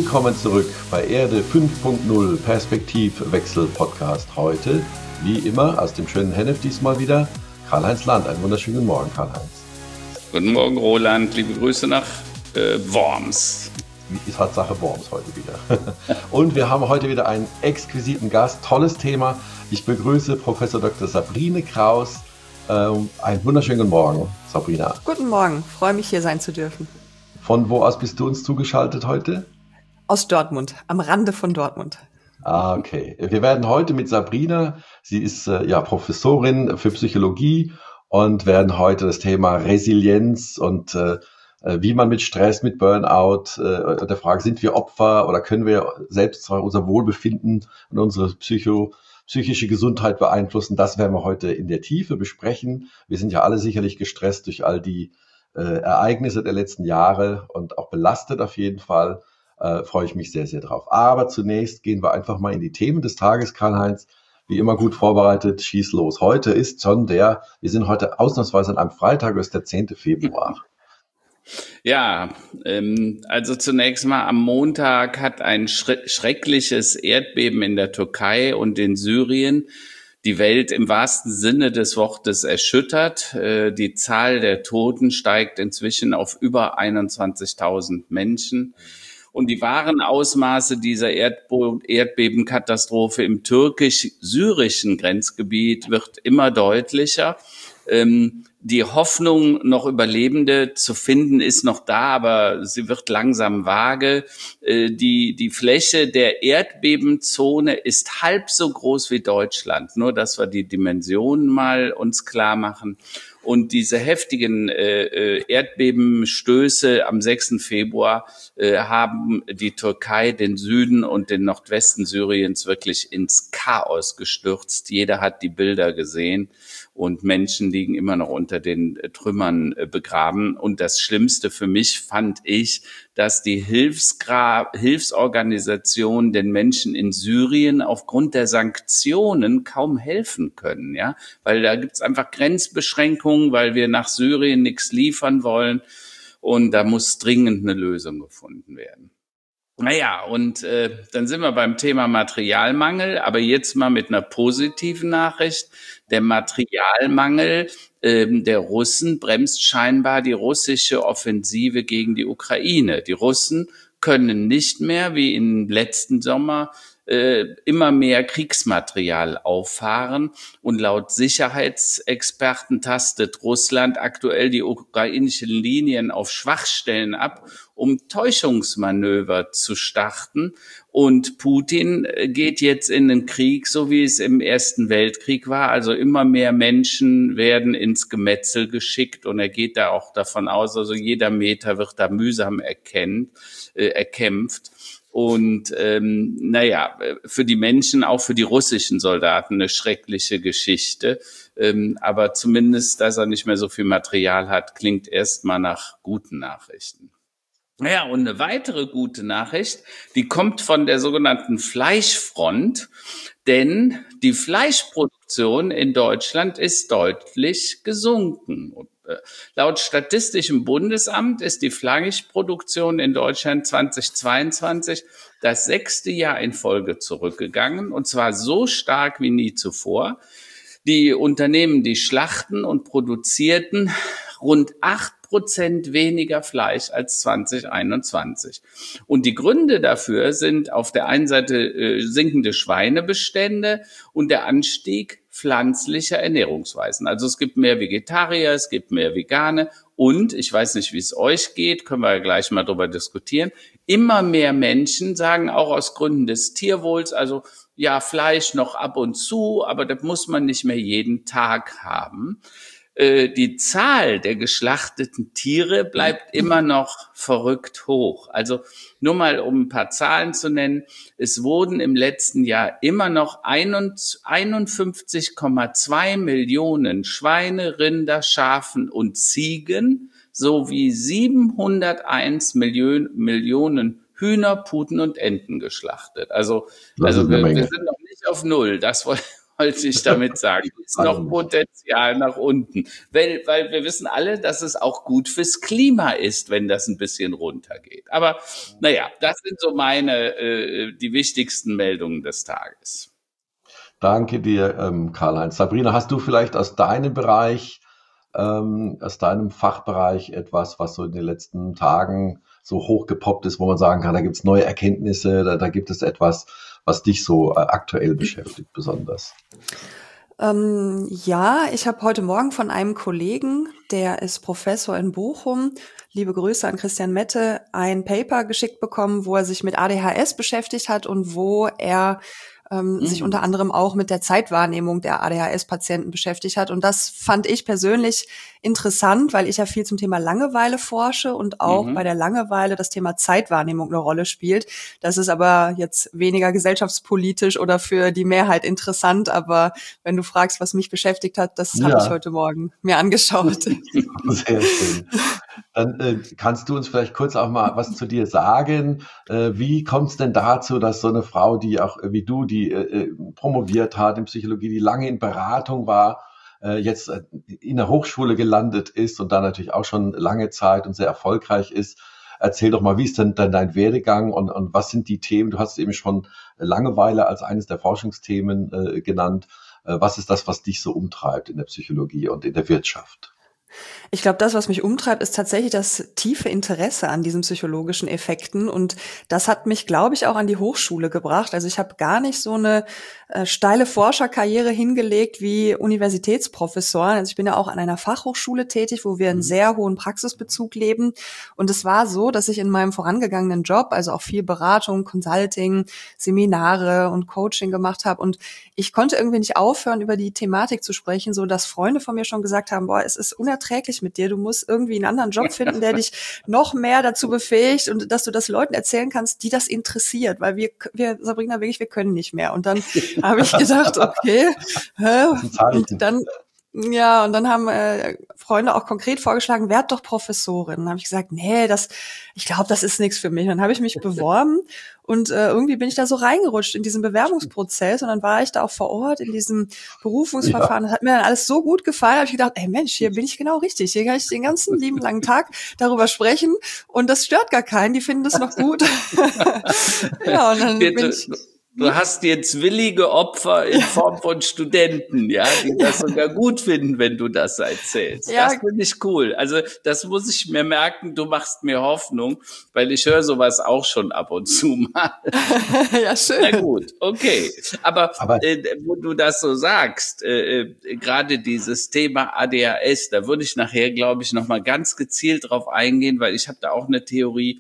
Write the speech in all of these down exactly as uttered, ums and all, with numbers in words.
Willkommen zurück bei Erde fünf Punkt null Perspektivwechsel Podcast. Heute, wie immer, aus dem schönen Hennef diesmal wieder, Karl-Heinz Land. Einen wunderschönen guten Morgen, Karl-Heinz. Guten Morgen, Roland. Liebe Grüße nach äh, Worms. Ist halt Sache Worms heute wieder. Und wir haben heute wieder einen exquisiten Gast. Tolles Thema. Ich begrüße Professor Doktor Sabrine Kraus. Ähm, einen wunderschönen guten Morgen, Sabrina. Guten Morgen. Freue mich, hier sein zu dürfen. Von wo aus bist du uns zugeschaltet heute? Aus Dortmund, am Rande von Dortmund. Ah, okay. Wir werden heute mit Sabrina, sie ist äh, ja Professorin für Psychologie, und werden heute das Thema Resilienz und äh, wie man mit Stress, mit Burnout, äh, der Frage, sind wir Opfer oder können wir selbst unser Wohlbefinden und unsere Psycho, psychische Gesundheit beeinflussen, das werden wir heute in der Tiefe besprechen. Wir sind ja alle sicherlich gestresst durch all die äh, Ereignisse der letzten Jahre und auch belastet auf jeden Fall. Äh, freue ich mich sehr, sehr drauf. Aber zunächst gehen wir einfach mal in die Themen des Tages, Karl-Heinz. Wie immer gut vorbereitet, schieß los. Heute ist schon der, wir sind heute ausnahmsweise an einem Freitag, ist der zehnte Februar. Ja, ähm, also zunächst mal am Montag hat ein schre- schreckliches Erdbeben in der Türkei und in Syrien die Welt im wahrsten Sinne des Wortes erschüttert. Äh, die Zahl der Toten steigt inzwischen auf über einundzwanzigtausend Menschen. Und die wahren Ausmaße dieser Erdbo- Erdbebenkatastrophe im türkisch-syrischen Grenzgebiet wird immer deutlicher. Ähm, die Hoffnung, noch Überlebende zu finden, ist noch da, aber sie wird langsam vage. Äh, die, die Fläche der Erdbebenzone ist halb so groß wie Deutschland. Nur, dass wir die Dimensionen mal uns klar machen. Und diese heftigen äh, Erdbebenstöße am sechsten Februar äh, haben die Türkei, den Süden und den Nordwesten Syriens wirklich ins Chaos gestürzt. Jeder hat die Bilder gesehen und Menschen liegen immer noch unter den Trümmern äh, begraben. Und das Schlimmste für mich fand ich, dass die Hilfsgra- Hilfsorganisationen den Menschen in Syrien aufgrund der Sanktionen kaum helfen können, ja, weil da gibt's einfach Grenzbeschränkungen, weil wir nach Syrien nichts liefern wollen und da muss dringend eine Lösung gefunden werden. Naja, und äh, dann sind wir beim Thema Materialmangel, aber jetzt mal mit einer positiven Nachricht. Der Materialmangel ähm, der Russen bremst scheinbar die russische Offensive gegen die Ukraine. Die Russen können nicht mehr, wie im letzten Sommer, äh, immer mehr Kriegsmaterial auffahren. Und laut Sicherheitsexperten tastet Russland aktuell die ukrainischen Linien auf Schwachstellen ab, um Täuschungsmanöver zu starten. Und Putin geht jetzt in den Krieg, so wie es im Ersten Weltkrieg war. Also immer mehr Menschen werden ins Gemetzel geschickt und er geht da auch davon aus, also jeder Meter wird da mühsam erkennt, äh, erkämpft. Und ähm, naja, für die Menschen, auch für die russischen Soldaten eine schreckliche Geschichte. Ähm, aber zumindest, dass er nicht mehr so viel Material hat, klingt erstmal nach guten Nachrichten. Naja, und eine weitere gute Nachricht, die kommt von der sogenannten Fleischfront, denn die Fleischproduktion in Deutschland ist deutlich gesunken. Und, äh, laut Statistischem Bundesamt ist die Fleischproduktion in Deutschland zweitausendzweiundzwanzig das sechste Jahr in Folge zurückgegangen, und zwar so stark wie nie zuvor. Die Unternehmen, die schlachten und produzierten rund acht Prozent weniger Fleisch als zweitausendeinundzwanzig. Und die Gründe dafür sind auf der einen Seite äh, sinkende Schweinebestände und der Anstieg pflanzlicher Ernährungsweisen. Also es gibt mehr Vegetarier, es gibt mehr Vegane und, ich weiß nicht, wie es euch geht, können wir ja gleich mal drüber diskutieren, immer mehr Menschen sagen auch aus Gründen des Tierwohls, also ja, Fleisch noch ab und zu, aber das muss man nicht mehr jeden Tag haben. Die Zahl der geschlachteten Tiere bleibt immer noch verrückt hoch. Also nur mal, um ein paar Zahlen zu nennen. Es wurden im letzten Jahr immer noch einundfünfzig Komma zwei Millionen Schweine, Rinder, Schafen und Ziegen sowie siebenhunderteins Millionen, Millionen Hühner, Puten und Enten geschlachtet. Also, also wir, wir sind noch nicht auf Null. Das wollte wollte ich damit sagen. Ist noch Potenzial nach unten. Weil, weil wir wissen alle, dass es auch gut fürs Klima ist, wenn das ein bisschen runtergeht. Aber naja, das sind so meine, äh, die wichtigsten Meldungen des Tages. Danke dir, ähm, Karl-Heinz. Sabrina, hast du vielleicht aus deinem Bereich, ähm, aus deinem Fachbereich etwas, was so in den letzten Tagen so hochgepoppt ist, wo man sagen kann, da gibt es neue Erkenntnisse, da, da gibt es etwas, was dich so äh, aktuell beschäftigt besonders? Ähm, ja, ich habe heute Morgen von einem Kollegen, der ist Professor in Bochum, liebe Grüße an Christian Mette, ein Paper geschickt bekommen, wo er sich mit A D H S beschäftigt hat und wo er ähm, mhm. sich unter anderem auch mit der Zeitwahrnehmung der A D H S-Patienten beschäftigt hat. Und das fand ich persönlich interessant, weil ich ja viel zum Thema Langeweile forsche und auch mhm. bei der Langeweile das Thema Zeitwahrnehmung eine Rolle spielt. Das ist aber jetzt weniger gesellschaftspolitisch oder für die Mehrheit interessant, aber wenn du fragst, was mich beschäftigt hat, das ja. habe ich heute Morgen mir angeschaut. Sehr schön. Dann äh, kannst du uns vielleicht kurz auch mal was zu dir sagen. Äh, wie kommt es denn dazu, dass so eine Frau, die auch äh, wie du, die äh, promoviert hat in Psychologie, die lange in Beratung war, äh, jetzt äh, in der Hochschule gelandet ist und da natürlich auch schon lange Zeit und sehr erfolgreich ist? Erzähl doch mal, wie ist denn dann dein Werdegang und, und was sind die Themen? Du hast eben schon Langeweile als eines der Forschungsthemen äh, genannt. Äh, was ist das, was dich so umtreibt in der Psychologie und in der Wirtschaft? Ich glaube, das, was mich umtreibt, ist tatsächlich das tiefe Interesse an diesen psychologischen Effekten. Und das hat mich, glaube ich, auch an die Hochschule gebracht. Also ich habe gar nicht so eine äh, steile Forscherkarriere hingelegt wie Universitätsprofessoren. Also ich bin ja auch an einer Fachhochschule tätig, wo wir einen sehr hohen Praxisbezug leben. Und es war so, dass ich in meinem vorangegangenen Job, also auch viel Beratung, Consulting, Seminare und Coaching gemacht habe. Und ich konnte irgendwie nicht aufhören, über die Thematik zu sprechen, so dass Freunde von mir schon gesagt haben, boah, es ist unerträglich mit dir. Du musst irgendwie einen anderen Job finden, der dich noch mehr dazu befähigt und dass du das Leuten erzählen kannst, die das interessiert, weil wir, wir Sabrina, wirklich, wir können nicht mehr. Und dann habe ich gedacht, okay, hä? Und dann ja, und dann haben äh, Freunde auch konkret vorgeschlagen, werd doch Professorin. Dann habe ich gesagt, nee, das, ich glaube, das ist nichts für mich. Dann habe ich mich beworben und äh, irgendwie bin ich da so reingerutscht in diesen Bewerbungsprozess und dann war ich da auch vor Ort in diesem Berufungsverfahren. Ja. Das hat mir dann alles so gut gefallen, habe ich gedacht, ey Mensch, hier bin ich genau richtig. Hier kann ich den ganzen lieben langen Tag darüber sprechen und das stört gar keinen. Die finden das noch gut. Ja, und dann bin ich... Du hast jetzt willige Opfer in Form von Studenten, ja, die das sogar gut finden, wenn du das erzählst. Ja. Das finde ich cool. Also das muss ich mir merken, du machst mir Hoffnung, weil ich höre sowas auch schon ab und zu mal. Ja, schön. Na gut, okay. Aber, Aber äh, wo du das so sagst, äh, äh, gerade dieses Thema A D H S, da würde ich nachher, glaube ich, nochmal ganz gezielt drauf eingehen, weil ich habe da auch eine Theorie.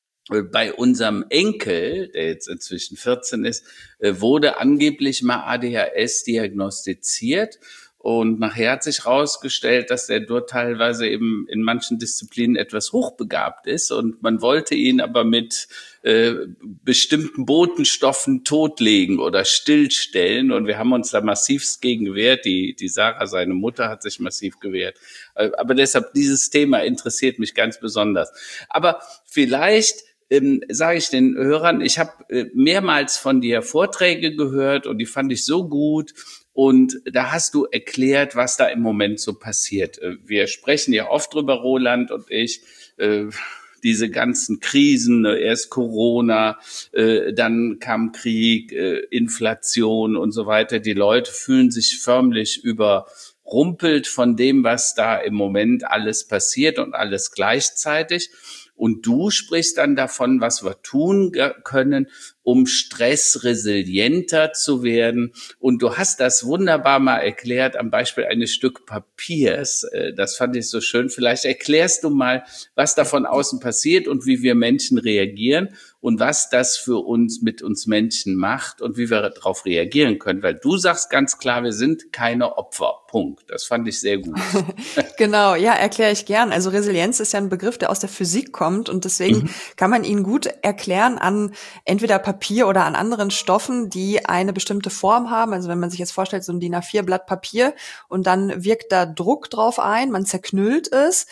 Bei unserem Enkel, der jetzt inzwischen vierzehn ist, wurde angeblich mal A D H S diagnostiziert. Und nachher hat sich herausgestellt, dass der dort teilweise eben in manchen Disziplinen etwas hochbegabt ist. Und man wollte ihn aber mit äh, bestimmten Botenstoffen totlegen oder stillstellen. Und wir haben uns da massivst gegen gewehrt. Die, die Sarah, seine Mutter, hat sich massiv gewehrt. Aber deshalb, dieses Thema interessiert mich ganz besonders. Aber vielleicht... Ähm, sage ich den Hörern, ich habe äh, mehrmals von dir Vorträge gehört und die fand ich so gut und da hast du erklärt, was da im Moment so passiert. Äh, wir sprechen ja oft drüber, Roland und ich, äh, diese ganzen Krisen, äh, erst Corona, äh, dann kam Krieg, äh, Inflation und so weiter. Die Leute fühlen sich förmlich überrumpelt von dem, was da im Moment alles passiert und alles gleichzeitig. Und du sprichst dann davon, was wir tun können, um stressresilienter zu werden. Und du hast das wunderbar mal erklärt am Beispiel eines Stück Papiers. Das fand ich so schön. Vielleicht erklärst du mal, was da von außen passiert und wie wir Menschen reagieren und was das für uns mit uns Menschen macht und wie wir darauf reagieren können. Weil du sagst ganz klar, wir sind keine Opfer. Punkt. Das fand ich sehr gut. Genau, ja, erkläre ich gern. Also Resilienz ist ja ein Begriff, der aus der Physik kommt und deswegen mhm. kann man ihn gut erklären an entweder Papier oder an anderen Stoffen, die eine bestimmte Form haben. Also wenn man sich jetzt vorstellt, so ein D I N A vier Blatt Papier und dann wirkt da Druck drauf ein, man zerknüllt es.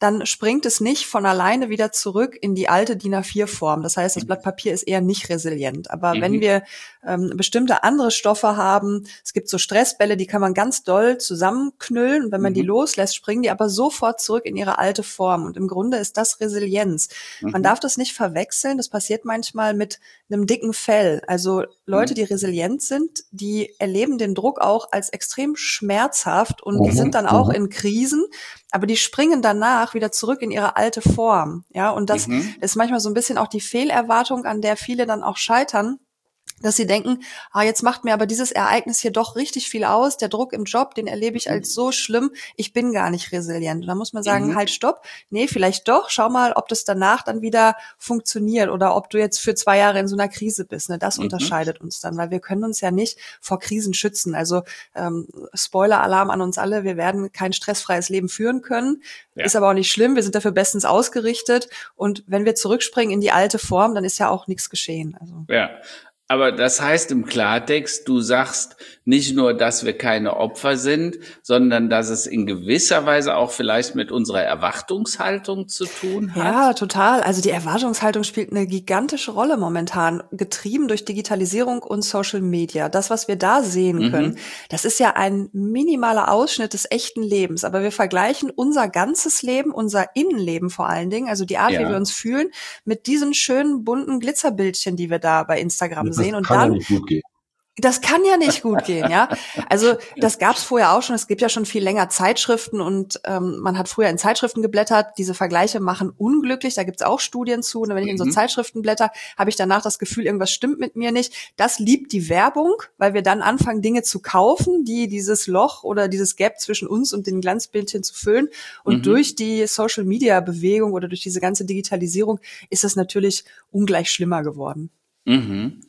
dann springt es nicht von alleine wieder zurück in die alte D I N A vier Form. Das heißt, das Blatt Papier ist eher nicht resilient. Aber mhm. wenn wir ähm, bestimmte andere Stoffe haben, es gibt so Stressbälle, die kann man ganz doll zusammenknüllen und wenn man mhm. die loslässt, springen die aber sofort zurück in ihre alte Form. Und im Grunde ist das Resilienz. Mhm. Man darf das nicht verwechseln. Das passiert manchmal mit einem dicken Fell. Also Leute, die resilient sind, die erleben den Druck auch als extrem schmerzhaft und mhm. die sind dann auch mhm. in Krisen, aber die springen danach wieder zurück in ihre alte Form. Ja, und das mhm. ist manchmal so ein bisschen auch die Fehlerwartung, an der viele dann auch scheitern, dass sie denken, ah, jetzt macht mir aber dieses Ereignis hier doch richtig viel aus, der Druck im Job, den erlebe ich als so schlimm, ich bin gar nicht resilient. Und da muss man sagen, mhm. halt, stopp, nee, vielleicht doch, schau mal, ob das danach dann wieder funktioniert oder ob du jetzt für zwei Jahre in so einer Krise bist. Ne? Das mhm. unterscheidet uns dann, weil wir können uns ja nicht vor Krisen schützen. Also ähm, Spoiler-Alarm an uns alle, wir werden kein stressfreies Leben führen können, ja. Ist aber auch nicht schlimm, wir sind dafür bestens ausgerichtet und wenn wir zurückspringen in die alte Form, dann ist ja auch nichts geschehen. Also. Ja. Aber das heißt im Klartext, du sagst nicht nur, dass wir keine Opfer sind, sondern dass es in gewisser Weise auch vielleicht mit unserer Erwartungshaltung zu tun hat. Ja, total. Also die Erwartungshaltung spielt eine gigantische Rolle momentan, getrieben durch Digitalisierung und Social Media. Das, was wir da sehen können, mhm. das ist ja ein minimaler Ausschnitt des echten Lebens. Aber wir vergleichen unser ganzes Leben, unser Innenleben vor allen Dingen, also die Art, ja. wie wir uns fühlen, mit diesen schönen bunten Glitzerbildchen, die wir da bei Instagram sehen. Das und kann dann ja nicht gut gehen. Das kann ja nicht gut gehen, ja. Also das gab's vorher auch schon. Es gibt ja schon viel länger Zeitschriften und ähm, man hat früher in Zeitschriften geblättert. Diese Vergleiche machen unglücklich. Da gibt's auch Studien zu. Und wenn ich in so Zeitschriften blätter, habe ich danach das Gefühl, irgendwas stimmt mit mir nicht. Das liebt die Werbung, weil wir dann anfangen, Dinge zu kaufen, die dieses Loch oder dieses Gap zwischen uns und den Glanzbildchen zu füllen. Und mhm. durch die Social-Media-Bewegung oder durch diese ganze Digitalisierung ist das natürlich ungleich schlimmer geworden. Mhm.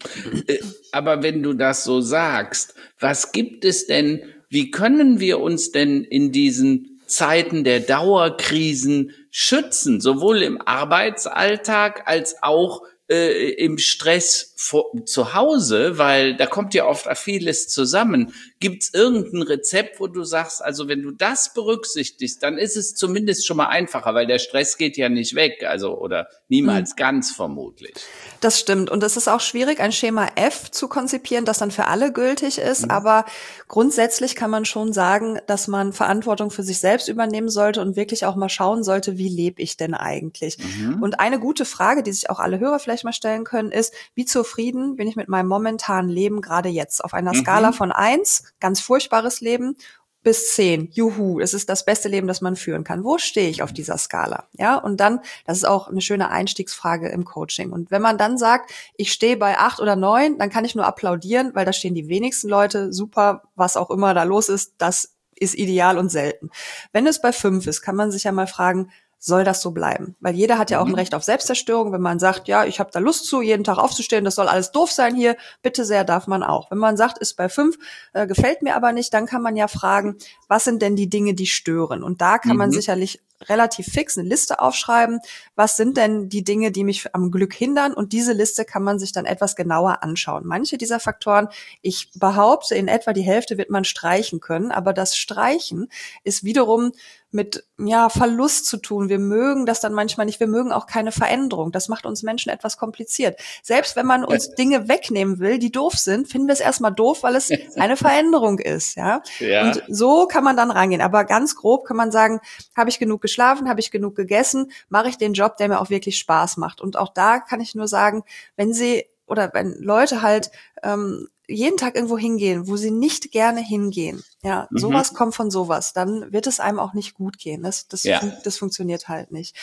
Aber wenn du das so sagst, was gibt es denn, wie können wir uns denn in diesen Zeiten der Dauerkrisen schützen, sowohl im Arbeitsalltag als auch äh, im Stress vor, zu Hause, weil da kommt ja oft vieles zusammen. Gibt es irgendein Rezept, wo du sagst, also wenn du das berücksichtigst, dann ist es zumindest schon mal einfacher, weil der Stress geht ja nicht weg, also oder niemals mhm. ganz vermutlich. Das stimmt. Und es ist auch schwierig, ein Schema F zu konzipieren, das dann für alle gültig ist. Mhm. Aber grundsätzlich kann man schon sagen, dass man Verantwortung für sich selbst übernehmen sollte und wirklich auch mal schauen sollte, wie lebe ich denn eigentlich? Mhm. Und eine gute Frage, die sich auch alle Hörer vielleicht mal stellen können, ist, wie zufrieden bin ich mit meinem momentanen Leben gerade jetzt? Auf einer mhm. Skala von eins, ganz furchtbares Leben, bis zehn, juhu, es ist das beste Leben, das man führen kann. Wo stehe ich auf dieser Skala? Ja, und dann, das ist auch eine schöne Einstiegsfrage im Coaching. Und wenn man dann sagt, ich stehe bei acht oder neun, dann kann ich nur applaudieren, weil da stehen die wenigsten Leute, super, was auch immer da los ist, das ist ideal und selten. Wenn es bei fünf ist, kann man sich ja mal fragen, soll das so bleiben? Weil jeder hat ja auch ein Recht auf Selbstzerstörung. Wenn man sagt, ja, ich habe da Lust zu, jeden Tag aufzustehen, das soll alles doof sein hier, bitte sehr, darf man auch. Wenn man sagt, ist bei fünf, äh, gefällt mir aber nicht, dann kann man ja fragen, was sind denn die Dinge, die stören? Und da kann man mhm. sicherlich relativ fix eine Liste aufschreiben. Was sind denn die Dinge, die mich am Glück hindern? Und diese Liste kann man sich dann etwas genauer anschauen. Manche dieser Faktoren, ich behaupte, in etwa die Hälfte wird man streichen können. Aber das Streichen ist wiederum mit ja Verlust zu tun. Wir mögen das dann manchmal nicht. Wir mögen auch keine Veränderung. Das macht uns Menschen etwas kompliziert. Selbst wenn man uns Dinge wegnehmen will, die doof sind, finden wir es erstmal doof, weil es eine Veränderung ist. Ja? ja. Und so kann man dann rangehen. Aber ganz grob kann man sagen, habe ich genug geschlafen, habe ich genug gegessen, mache ich den Job, der mir auch wirklich Spaß macht. Und auch da kann ich nur sagen, wenn Sie oder wenn Leute halt ähm, jeden Tag irgendwo hingehen, wo sie nicht gerne hingehen, ja, mhm. sowas kommt von sowas, dann wird es einem auch nicht gut gehen. Das, das, ja. fun- das funktioniert halt nicht.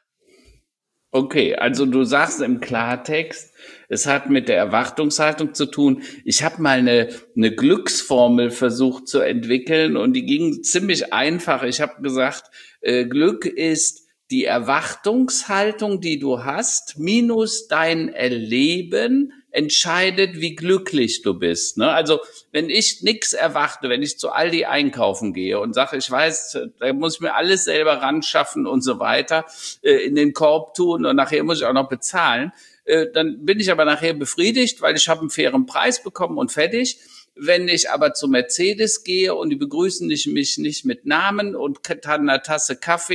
Okay, also du sagst im Klartext, es hat mit der Erwartungshaltung zu tun. Ich habe mal eine, eine Glücksformel versucht zu entwickeln und die ging ziemlich einfach. Ich habe gesagt, äh, Glück ist die Erwartungshaltung, die du hast, minus dein Erleben entscheidet, wie glücklich du bist. Ne? Also wenn ich nichts erwarte, wenn ich zu Aldi einkaufen gehe und sage, ich weiß, da muss ich mir alles selber ran schaffen und so weiter, äh, in den Korb tun und nachher muss ich auch noch bezahlen, äh, dann bin ich aber nachher befriedigt, weil ich habe einen fairen Preis bekommen und fertig. Wenn ich aber zu Mercedes gehe und die begrüßen mich nicht mit Namen und einer Tasse Kaffee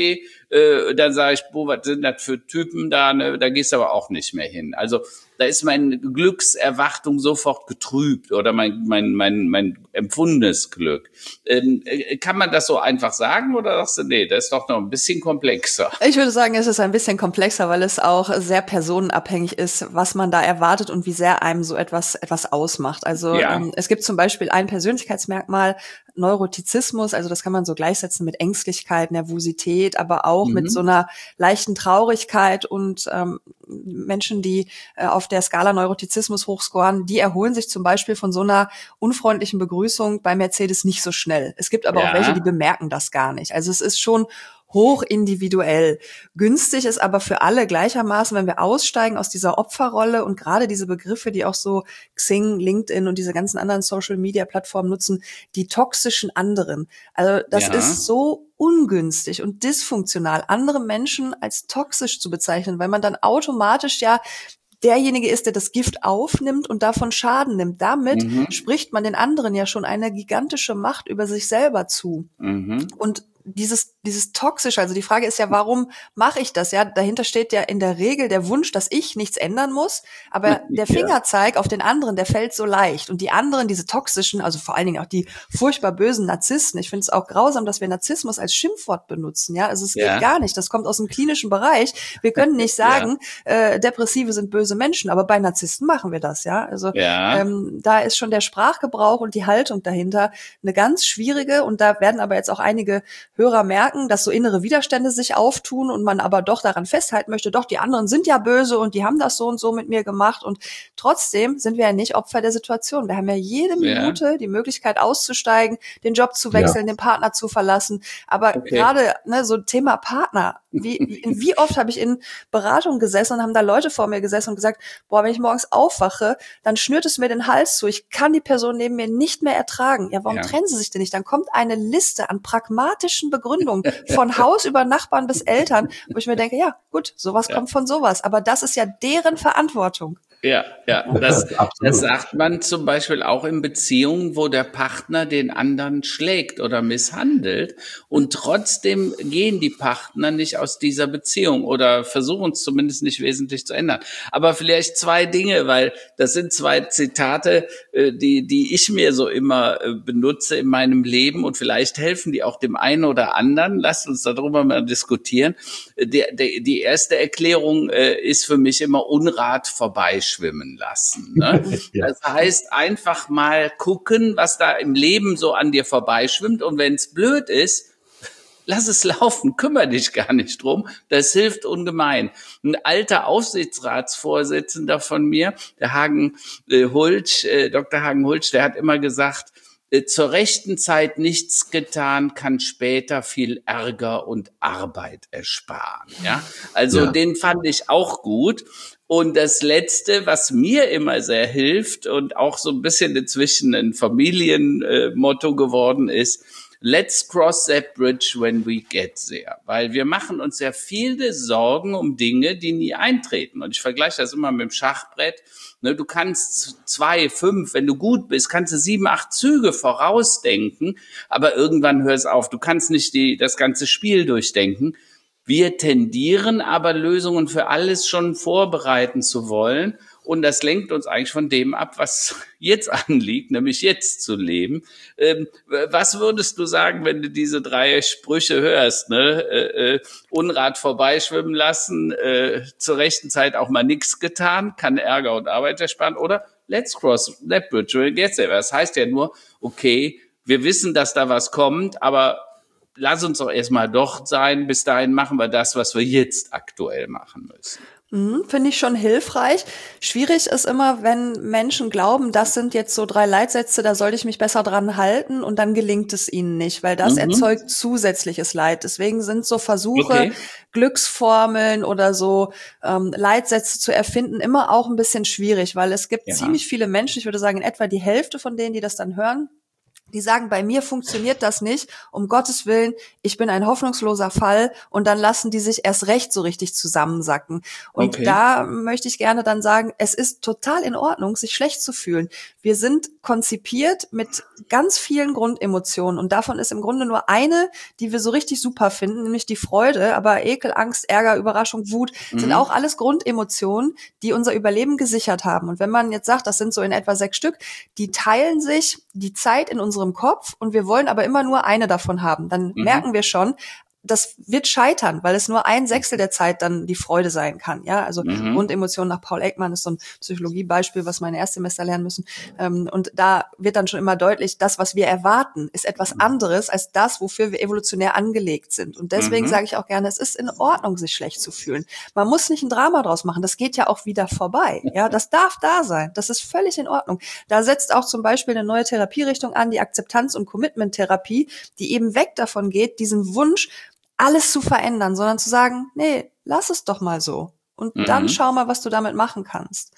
äh, dann sage ich, boah, was sind das für Typen da, ne? Da gehst du aber auch nicht mehr hin. Also da ist meine Glückserwartung sofort getrübt oder mein mein mein mein empfundenes Glück. Ähm, kann man das so einfach sagen oder sagst du, nee, das ist doch noch ein bisschen komplexer? Ich würde sagen, es ist ein bisschen komplexer, weil es auch sehr personenabhängig ist, was man da erwartet und wie sehr einem so etwas etwas ausmacht. Also Ja. ähm, es gibt zum Beispiel ein Persönlichkeitsmerkmal, Neurotizismus, also das kann man so gleichsetzen mit Ängstlichkeit, Nervosität, aber auch Mhm. mit so einer leichten Traurigkeit und ähm, Menschen, die äh, auf der Skala Neurotizismus hochscoren, die erholen sich zum Beispiel von so einer unfreundlichen Begrüßung bei Mercedes nicht so schnell. Es gibt aber Ja. auch welche, die bemerken das gar nicht. Also es ist schon hoch individuell. Günstig ist aber für alle gleichermaßen, wenn wir aussteigen aus dieser Opferrolle und gerade diese Begriffe, die auch so Xing, LinkedIn und diese ganzen anderen Social-Media-Plattformen nutzen, die toxischen anderen. Also das Ja. ist so ungünstig und dysfunktional, andere Menschen als toxisch zu bezeichnen, weil man dann automatisch ja derjenige ist, der das Gift aufnimmt und davon Schaden nimmt. Damit Mhm. spricht man den anderen ja schon eine gigantische Macht über sich selber zu. Mhm. Und dieses dieses toxische, also die Frage ist ja, warum mache ich das? Ja, dahinter steht ja in der Regel der Wunsch, dass ich nichts ändern muss, aber der Ja. Fingerzeig auf den anderen, der fällt so leicht. Und die anderen, diese toxischen, also vor allen Dingen auch die furchtbar bösen Narzissten, ich finde es auch grausam, dass wir Narzissmus als Schimpfwort benutzen. Ja, also es Ja. geht gar nicht. Das kommt aus dem klinischen Bereich. Wir können nicht sagen, ja. äh, Depressive sind böse Menschen, aber bei Narzissten machen wir das. Ja, also Ja. ähm, da ist schon der Sprachgebrauch und die Haltung dahinter eine ganz schwierige. Und da werden aber jetzt auch einige Hörer merken, dass so innere Widerstände sich auftun und man aber doch daran festhalten möchte, doch, die anderen sind ja böse und die haben das so und so mit mir gemacht und trotzdem sind wir ja nicht Opfer der Situation. Wir haben ja jede Ja. Minute die Möglichkeit auszusteigen, den Job zu wechseln, Ja. den Partner zu verlassen, aber Okay. gerade ne, so Thema Partner, wie, wie oft habe ich in Beratung gesessen und haben da Leute vor mir gesessen und gesagt, boah, wenn ich morgens aufwache, dann schnürt es mir den Hals zu, ich kann die Person neben mir nicht mehr ertragen. Ja, warum Ja. trennen sie sich denn nicht? Dann kommt eine Liste an pragmatischen Begründungen, von Haus über Nachbarn bis Eltern, wo ich mir denke, ja, gut, sowas Ja. kommt von sowas, aber das ist ja deren Verantwortung. Ja, ja, das, Absolut. das sagt man zum Beispiel auch in Beziehungen, wo der Partner den anderen schlägt oder misshandelt und trotzdem gehen die Partner nicht aus dieser Beziehung oder versuchen es zumindest nicht wesentlich zu ändern. Aber vielleicht zwei Dinge, weil das sind zwei Zitate, äh, die, die ich mir so immer äh, benutze in meinem Leben und vielleicht helfen die auch dem einen oder anderen. Lasst uns darüber mal diskutieren. Der, der, die erste Erklärung äh, ist für mich immer Unrat vorbeischwimmen lassen. Ne? Ja. Das heißt, einfach mal gucken, was da im Leben so an dir vorbeischwimmt. Und wenn es blöd ist, lass es laufen, kümmere dich gar nicht drum. Das hilft ungemein. Ein alter Aufsichtsratsvorsitzender von mir, der Hagen äh, Hulsch, äh, Doktor Hagen Hulsch, der hat immer gesagt, äh, zur rechten Zeit nichts getan, kann später viel Ärger und Arbeit ersparen. Ja, also Ja. den fand ich auch gut. Und das Letzte, was mir immer sehr hilft und auch so ein bisschen inzwischen ein Familienmotto geworden ist, let's cross that bridge when we get there. Weil wir machen uns ja viele Sorgen um Dinge, die nie eintreten. Und ich vergleiche das immer mit dem Schachbrett. Ne, du kannst zwei, fünf, wenn du gut bist, kannst du sieben, acht Züge vorausdenken, aber irgendwann hör es auf. Du kannst nicht die, das ganze Spiel durchdenken. Wir tendieren aber, Lösungen für alles schon vorbereiten zu wollen. Und das lenkt uns eigentlich von dem ab, was jetzt anliegt, nämlich jetzt zu leben. Ähm, was würdest du sagen, wenn du diese drei Sprüche hörst? Ne? Äh, äh, Unrat vorbeischwimmen lassen, äh, zur rechten Zeit auch mal nichts getan, kann Ärger und Arbeit ersparen. Oder let's cross that bridge. Das heißt ja nur, okay, wir wissen, dass da was kommt, aber lass uns doch erstmal dort sein. Bis dahin machen wir das, was wir jetzt aktuell machen müssen. Mhm, finde ich schon hilfreich. Schwierig ist immer, wenn Menschen glauben, das sind jetzt so drei Leitsätze, da sollte ich mich besser dran halten und dann gelingt es ihnen nicht, weil das Mhm. erzeugt zusätzliches Leid. Deswegen sind so Versuche, Okay. Glücksformeln oder so ähm, Leitsätze zu erfinden, immer auch ein bisschen schwierig, weil es gibt Ja. ziemlich viele Menschen, ich würde sagen in etwa die Hälfte von denen, die das dann hören, die sagen, bei mir funktioniert das nicht, um Gottes Willen, ich bin ein hoffnungsloser Fall, und dann lassen die sich erst recht so richtig zusammensacken. Und Okay. da möchte ich gerne dann sagen, es ist total in Ordnung, sich schlecht zu fühlen. Wir sind konzipiert mit ganz vielen Grundemotionen, und davon ist im Grunde nur eine, die wir so richtig super finden, nämlich die Freude. Aber Ekel, Angst, Ärger, Überraschung, Wut Mhm. sind auch alles Grundemotionen, die unser Überleben gesichert haben. Und wenn man jetzt sagt, das sind so in etwa sechs Stück, die teilen sich die Zeit in unserem Kopf, und wir wollen aber immer nur eine davon haben, dann Mhm. merken wir schon, das wird scheitern, weil es nur ein Sechstel der Zeit dann die Freude sein kann. Ja, also Mhm. Grundemotionen nach Paul Ekman ist so ein Psychologiebeispiel, was meine Erstsemester lernen müssen. Ähm, Und da wird dann schon immer deutlich, das, was wir erwarten, ist etwas anderes als das, wofür wir evolutionär angelegt sind. Und deswegen Mhm. sage ich auch gerne, es ist in Ordnung, sich schlecht zu fühlen. Man muss nicht ein Drama draus machen. Das geht ja auch wieder vorbei. Ja, das darf da sein. Das ist völlig in Ordnung. Da setzt auch zum Beispiel eine neue Therapierichtung an, die Akzeptanz- und Commitment-Therapie, die eben weg davon geht, diesen Wunsch, alles zu verändern, sondern zu sagen, nee, lass es doch mal so. Und dann Mhm. schau mal, was du damit machen kannst.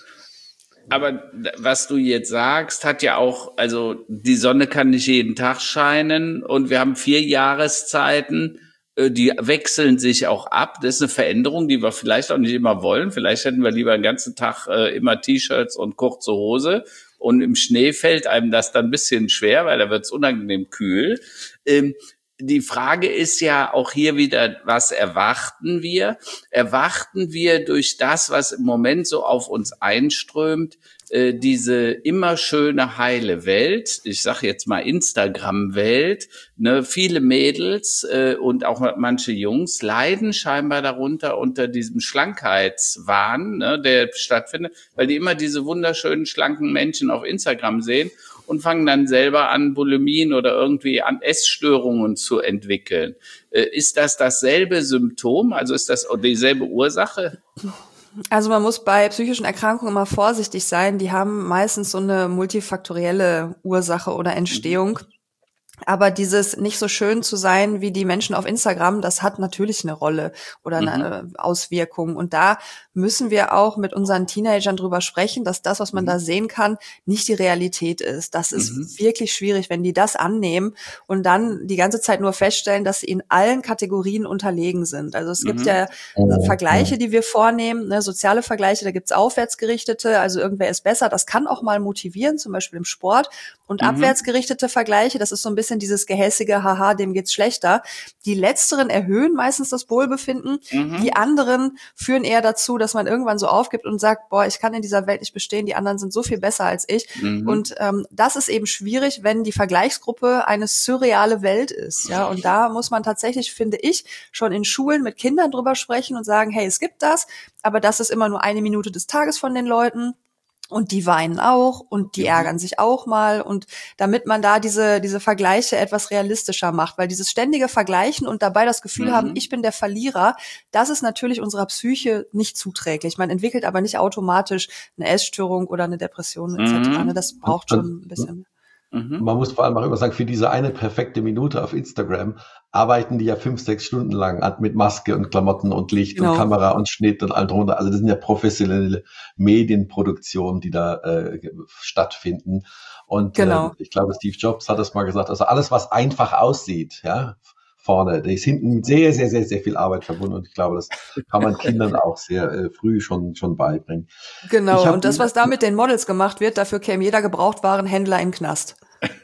Aber was du jetzt sagst, hat ja auch, also die Sonne kann nicht jeden Tag scheinen, und wir haben vier Jahreszeiten, äh, die wechseln sich auch ab. Das ist eine Veränderung, die wir vielleicht auch nicht immer wollen. Vielleicht hätten wir lieber den ganzen Tag äh, immer T-Shirts und kurze Hose, und im Schnee fällt einem das dann ein bisschen schwer, weil da wird es unangenehm kühl. Ähm, Die Frage ist ja auch hier wieder, was erwarten wir? Erwarten wir durch das, was im Moment so auf uns einströmt, äh, diese immer schöne, heile Welt, ich sage jetzt mal Instagram-Welt, ne, viele Mädels äh, und auch manche Jungs leiden scheinbar darunter unter diesem Schlankheitswahn, ne, der stattfindet, weil die immer diese wunderschönen, schlanken Menschen auf Instagram sehen und fangen dann selber an, Bulimien oder irgendwie an Essstörungen zu entwickeln. Äh, ist das dasselbe Symptom? Also ist das dieselbe Ursache? Also man muss bei psychischen Erkrankungen immer vorsichtig sein. Die haben meistens so eine multifaktorielle Ursache oder Entstehung. Aber dieses nicht so schön zu sein wie die Menschen auf Instagram, das hat natürlich eine Rolle oder eine Mhm. Auswirkung. Und da müssen wir auch mit unseren Teenagern drüber sprechen, dass das, was man Mhm. da sehen kann, nicht die Realität ist. Das ist Mhm. wirklich schwierig, wenn die das annehmen und dann die ganze Zeit nur feststellen, dass sie in allen Kategorien unterlegen sind. Also es gibt Mhm. ja Vergleiche, die wir vornehmen, ne, soziale Vergleiche, da gibt's aufwärtsgerichtete, also irgendwer ist besser, das kann auch mal motivieren, zum Beispiel im Sport. Und Mhm. abwärtsgerichtete Vergleiche, das ist so ein bisschen dieses gehässige, haha, dem geht's schlechter. Die letzteren erhöhen meistens das Wohlbefinden. Mhm. Die anderen führen eher dazu, dass man irgendwann so aufgibt und sagt, boah, ich kann in dieser Welt nicht bestehen, die anderen sind so viel besser als ich. Mhm. Und ähm, das ist eben schwierig, wenn die Vergleichsgruppe eine surreale Welt ist. Ja, und da muss man tatsächlich, finde ich, schon in Schulen mit Kindern drüber sprechen und sagen, hey, es gibt das, aber das ist immer nur eine Minute des Tages von den Leuten. Und die weinen auch und die Mhm. ärgern sich auch mal, und damit man da diese diese Vergleiche etwas realistischer macht, weil dieses ständige Vergleichen und dabei das Gefühl Mhm. haben, ich bin der Verlierer, das ist natürlich unserer Psyche nicht zuträglich. Man entwickelt aber nicht automatisch eine Essstörung oder eine Depression et cetera. Mhm. Ne? Das braucht schon ein bisschen. Mhm. Man muss vor allem auch immer sagen, für diese eine perfekte Minute auf Instagram arbeiten die ja fünf, sechs Stunden lang an- mit Maske und Klamotten und Licht Genau. und Kamera und Schnitt und all drunter. Also das sind ja professionelle Medienproduktionen, die da äh, stattfinden. Und Genau. äh, ich glaube, Steve Jobs hat das mal gesagt, also alles, was einfach aussieht, ja, vorne, da ist hinten mit sehr, sehr, sehr, sehr viel Arbeit verbunden. Und ich glaube, das kann man Kindern auch sehr äh, früh schon, schon beibringen. Ich Genau. hab- Und das, was da mit den Models gemacht wird, dafür käme jeder Gebrauchtwarenhändler in den Knast.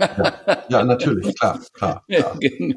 Ja, natürlich, klar, klar. klar.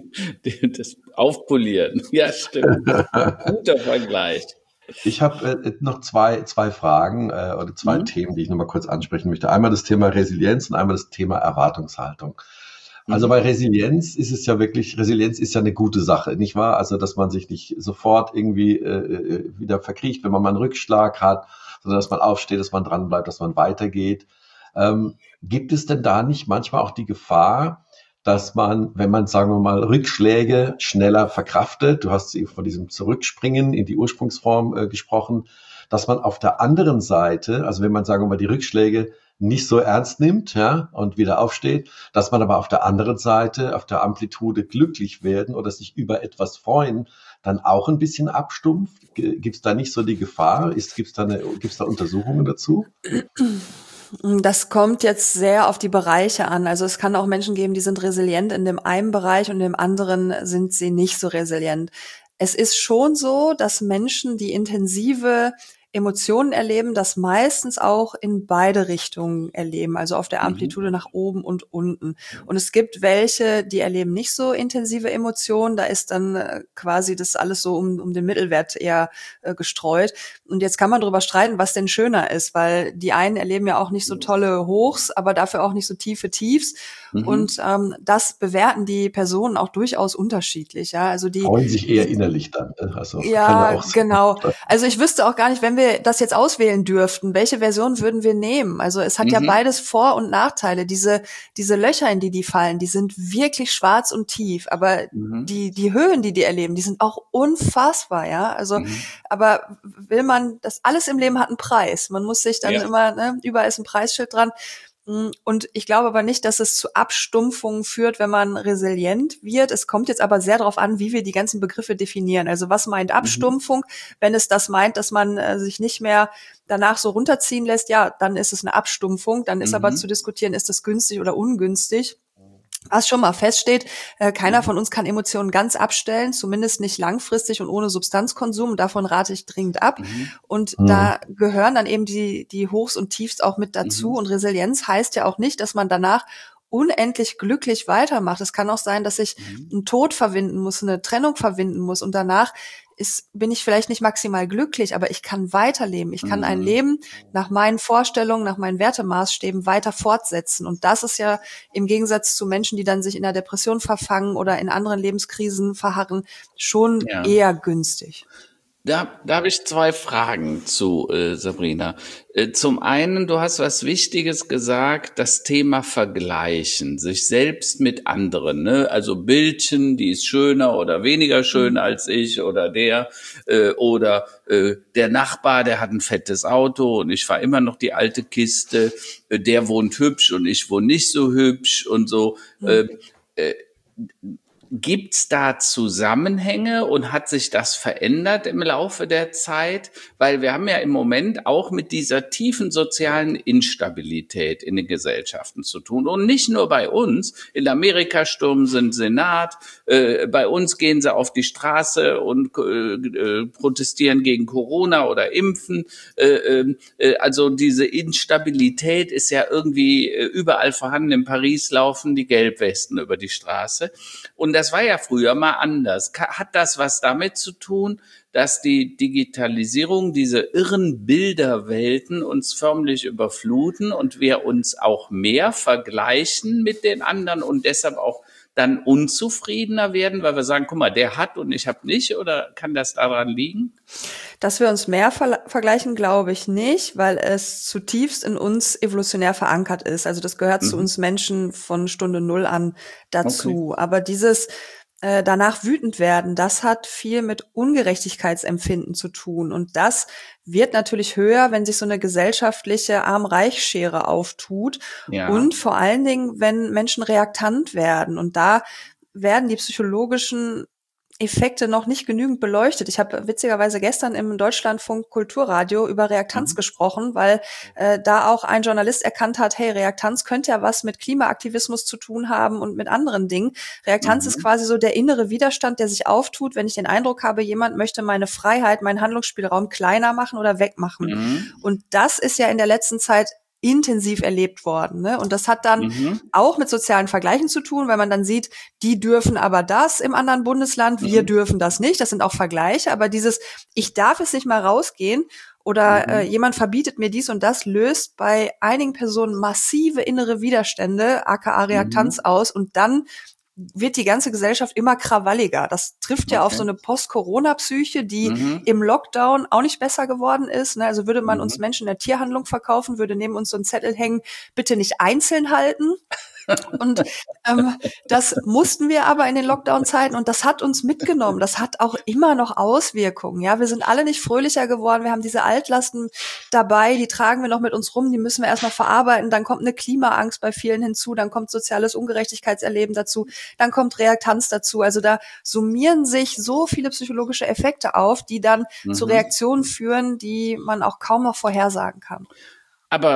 Das Aufpolieren. Ja, stimmt. Guter Vergleich. Ich habe äh, noch zwei, zwei Fragen äh, oder zwei Mhm. Themen, die ich nochmal kurz ansprechen möchte. Einmal das Thema Resilienz und einmal das Thema Erwartungshaltung. Also Mhm. bei Resilienz ist es ja wirklich, Resilienz ist ja eine gute Sache, nicht wahr? Also dass man sich nicht sofort irgendwie äh, wieder verkriecht, wenn man mal einen Rückschlag hat, sondern dass man aufsteht, dass man dranbleibt, dass man weitergeht. Ähm, gibt es denn da nicht manchmal auch die Gefahr, dass man, wenn man, sagen wir mal, Rückschläge schneller verkraftet, du hast eben von diesem Zurückspringen in die Ursprungsform äh, gesprochen, dass man auf der anderen Seite, also wenn man, sagen wir mal, die Rückschläge nicht so ernst nimmt, ja, und wieder aufsteht, dass man aber auf der anderen Seite, auf der Amplitude glücklich werden oder sich über etwas freuen, dann auch ein bisschen abstumpft? Gibt es da nicht so die Gefahr? Gibt es da, eine, gibt's da Untersuchungen dazu? Das kommt jetzt sehr auf die Bereiche an. Also es kann auch Menschen geben, die sind resilient in dem einen Bereich und in dem anderen sind sie nicht so resilient. Es ist schon so, dass Menschen, die intensive Emotionen erleben, das meistens auch in beide Richtungen erleben, also auf der Amplitude nach oben und unten. Und es gibt welche, die erleben nicht so intensive Emotionen, da ist dann äh, quasi das alles so um, um den Mittelwert eher äh, gestreut. Und jetzt kann man darüber streiten, was denn schöner ist, weil die einen erleben ja auch nicht so tolle Hochs, aber dafür auch nicht so tiefe Tiefs. Mhm. Und ähm, das bewerten die Personen auch durchaus unterschiedlich. Ja, also die freuen sich eher innerlich dann. Also ja, kann ja auch genau. Also ich wüsste auch gar nicht, wenn wir das jetzt auswählen dürften, welche Version würden wir nehmen? Also es hat mhm. ja beides Vor- und Nachteile. Diese diese Löcher, in die die fallen, die sind wirklich schwarz und tief. Aber mhm. die die Höhen, die die erleben, die sind auch unfassbar. Ja, also mhm. aber will man, das alles im Leben hat einen Preis. Man muss sich dann ja. immer, ne, überall ist ein Preisschild dran. Und ich glaube aber nicht, dass es zu Abstumpfungen führt, wenn man resilient wird. Es kommt jetzt aber sehr darauf an, wie wir die ganzen Begriffe definieren. Also was meint Abstumpfung? Mhm. Wenn es das meint, dass man äh, sich nicht mehr danach so runterziehen lässt, ja, dann ist es eine Abstumpfung. Dann ist mhm. aber zu diskutieren, ist das günstig oder ungünstig. Was schon mal feststeht, äh, keiner von uns kann Emotionen ganz abstellen, zumindest nicht langfristig und ohne Substanzkonsum. Davon rate ich dringend ab. Mhm. Und mhm. da gehören dann eben die die Hochs und Tiefs auch mit dazu. Mhm. Und Resilienz heißt ja auch nicht, dass man danach unendlich glücklich weitermacht. Es kann auch sein, dass ich mhm. einen Tod verwinden muss, eine Trennung verwinden muss und danach ist, bin ich vielleicht nicht maximal glücklich, aber ich kann weiterleben. Ich kann mhm. ein Leben nach meinen Vorstellungen, nach meinen Wertemaßstäben weiter fortsetzen. Und das ist ja im Gegensatz zu Menschen, die dann sich in der Depression verfangen oder in anderen Lebenskrisen verharren, schon ja. eher günstig. Da, da habe ich zwei Fragen zu, äh, Sabrina. Äh, zum einen, du hast was Wichtiges gesagt, das Thema Vergleichen, sich selbst mit anderen, ne? Also Bildchen, die ist schöner oder weniger schön als ich oder der, äh, oder äh, der Nachbar, der hat ein fettes Auto und ich fahre immer noch die alte Kiste, äh, der wohnt hübsch und ich wohne nicht so hübsch und so. Mhm. Äh, äh, Gibt's da Zusammenhänge und hat sich das verändert im Laufe der Zeit? Weil wir haben ja im Moment auch mit dieser tiefen sozialen Instabilität in den Gesellschaften zu tun. Und nicht nur bei uns. In Amerika stürmen sie den Senat. Äh, bei uns gehen sie auf die Straße und äh, protestieren gegen Corona oder Impfen. Äh, äh, also diese Instabilität ist ja irgendwie äh, überall vorhanden. In Paris laufen die Gelbwesten über die Straße. Und das war ja früher mal anders. Hat das was damit zu tun, dass die Digitalisierung, diese irren Bilderwelten uns förmlich überfluten und wir uns auch mehr vergleichen mit den anderen und deshalb auch dann unzufriedener werden, weil wir sagen, guck mal, der hat und ich habe nicht, oder kann das daran liegen? Dass wir uns mehr ver- vergleichen, glaube ich nicht, weil es zutiefst in uns evolutionär verankert ist. Also das gehört mhm. zu uns Menschen von Stunde Null an dazu. Okay. Aber dieses äh, danach wütend werden, das hat viel mit Ungerechtigkeitsempfinden zu tun. Und das wird natürlich höher, wenn sich so eine gesellschaftliche Arm-Reich-Schere auftut. Ja. Und vor allen Dingen, wenn Menschen reaktant werden. Und da werden die psychologischen Effekte noch nicht genügend beleuchtet. Ich habe witzigerweise gestern im Deutschlandfunk Kulturradio über Reaktanz mhm. gesprochen, weil äh, da auch ein Journalist erkannt hat, hey, Reaktanz könnte ja was mit Klimaaktivismus zu tun haben und mit anderen Dingen. Reaktanz mhm. ist quasi so der innere Widerstand, der sich auftut, wenn ich den Eindruck habe, jemand möchte meine Freiheit, meinen Handlungsspielraum kleiner machen oder wegmachen. Mhm. Und das ist ja in der letzten Zeit intensiv erlebt worden, ne? Und das hat dann mhm. auch mit sozialen Vergleichen zu tun, weil man dann sieht, die dürfen aber das im anderen Bundesland, wir mhm. dürfen das nicht. Das sind auch Vergleiche, aber dieses, ich darf es nicht mal rausgehen oder mhm. äh, jemand verbietet mir dies und das, löst bei einigen Personen massive innere Widerstände, aka Reaktanz mhm. aus und dann wird die ganze Gesellschaft immer krawalliger. Das trifft ja okay. auf so eine Post-Corona-Psyche, die mhm. im Lockdown auch nicht besser geworden ist. Also würde man mhm. uns Menschen in der Tierhandlung verkaufen, würde neben uns so ein Zettel hängen, bitte nicht einzeln halten. Und ähm, das mussten wir aber in den Lockdown-Zeiten und das hat uns mitgenommen. Das hat auch immer noch Auswirkungen. Ja, wir sind alle nicht fröhlicher geworden. Wir haben diese Altlasten dabei, die tragen wir noch mit uns rum, die müssen wir erstmal verarbeiten. Dann kommt eine Klimaangst bei vielen hinzu, dann kommt soziales Ungerechtigkeitserleben dazu, dann kommt Reaktanz dazu. Also da summieren sich so viele psychologische Effekte auf, die dann mhm. zu Reaktionen führen, die man auch kaum noch vorhersagen kann. Aber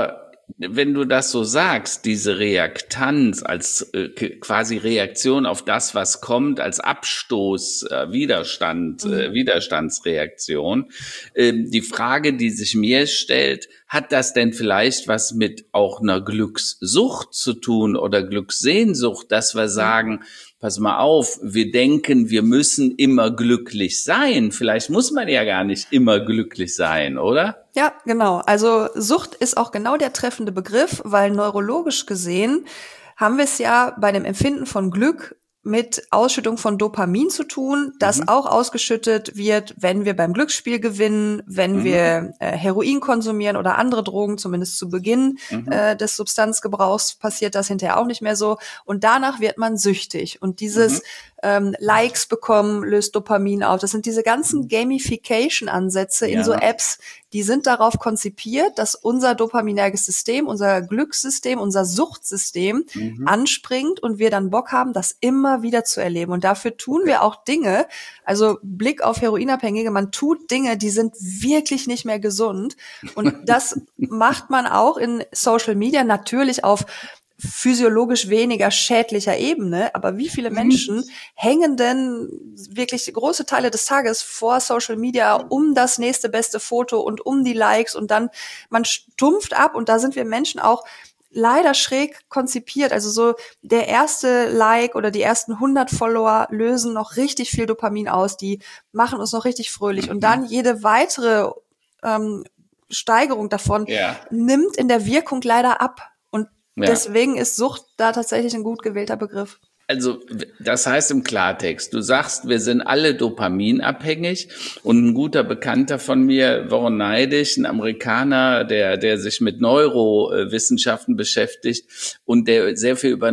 wenn du das so sagst, diese Reaktanz als äh, quasi Reaktion auf das, was kommt, als Abstoß, äh, Widerstand, mhm. äh, Widerstandsreaktion, äh, die Frage, die sich mir stellt, hat das denn vielleicht was mit auch einer Glückssucht zu tun oder Glückssehnsucht, dass wir sagen, pass mal auf, wir denken, wir müssen immer glücklich sein. Vielleicht muss man ja gar nicht immer glücklich sein, oder? Ja, genau. Also Sucht ist auch genau der treffende Begriff, weil neurologisch gesehen haben wir es ja bei dem Empfinden von Glück mit Ausschüttung von Dopamin zu tun, das mhm. auch ausgeschüttet wird, wenn wir beim Glücksspiel gewinnen, wenn mhm. wir äh, Heroin konsumieren oder andere Drogen, zumindest zu Beginn mhm. äh, des Substanzgebrauchs passiert das hinterher auch nicht mehr so. Und danach wird man süchtig. Und dieses mhm. ähm, Likes bekommen löst Dopamin auf. Das sind diese ganzen Gamification-Ansätze ja. in so Apps, die sind darauf konzipiert, dass unser dopaminerges System, unser Glückssystem, unser Suchtsystem mhm. anspringt und wir dann Bock haben, das immer wieder zu erleben. Und dafür tun wir auch Dinge, also Blick auf Heroinabhängige, man tut Dinge, die sind wirklich nicht mehr gesund. Und das macht man auch in Social Media, natürlich auf physiologisch weniger schädlicher Ebene, aber wie viele Menschen hängen denn wirklich große Teile des Tages vor Social Media um das nächste beste Foto und um die Likes und dann, man stumpft ab und da sind wir Menschen auch leider schräg konzipiert, also so der erste Like oder die ersten hundert Follower lösen noch richtig viel Dopamin aus, die machen uns noch richtig fröhlich und dann jede weitere ähm, Steigerung davon ja. nimmt in der Wirkung leider ab. Ja. Deswegen ist Sucht da tatsächlich ein gut gewählter Begriff. Also das heißt im Klartext, du sagst, wir sind alle dopaminabhängig und ein guter Bekannter von mir, Warren Neidig, ein Amerikaner, der der sich mit Neurowissenschaften beschäftigt und der sehr viel über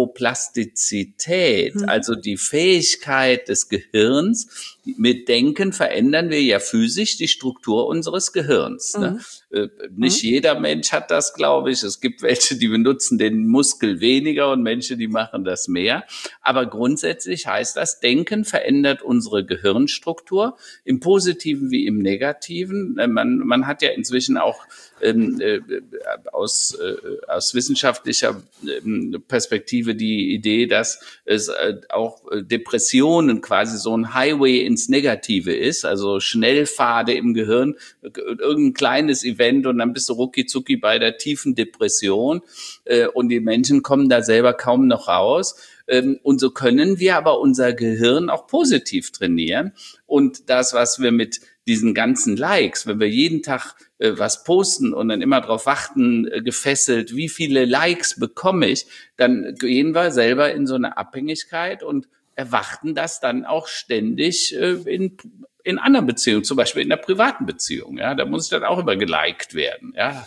Neuroplastizität, hm. also die Fähigkeit des Gehirns, mit Denken verändern wir ja physisch die Struktur unseres Gehirns. Mhm. Ne? Äh, nicht mhm. jeder Mensch hat das, glaube ich. Es gibt welche, die benutzen den Muskel weniger und Menschen, die machen das mehr. Aber grundsätzlich heißt das, Denken verändert unsere Gehirnstruktur, im Positiven wie im Negativen. Man, man hat ja inzwischen auch ähm, äh, aus, äh, aus wissenschaftlicher äh, Perspektive die Idee, dass es äh, auch Depressionen quasi so ein Highway ins Negative ist, also Schnellpfade im Gehirn, irgendein kleines Event und dann bist du rucki zucki bei der tiefen Depression äh, und die Menschen kommen da selber kaum noch raus. Ähm, und so können wir aber unser Gehirn auch positiv trainieren und das, was wir mit diesen ganzen Likes, wenn wir jeden Tag äh, was posten und dann immer darauf warten, äh, gefesselt, wie viele Likes bekomme ich, dann gehen wir selber in so eine Abhängigkeit und erwarten das dann auch ständig äh, in in anderen Beziehungen, zum Beispiel in der privaten Beziehung, ja, da muss ich dann auch immer geliked werden, ja.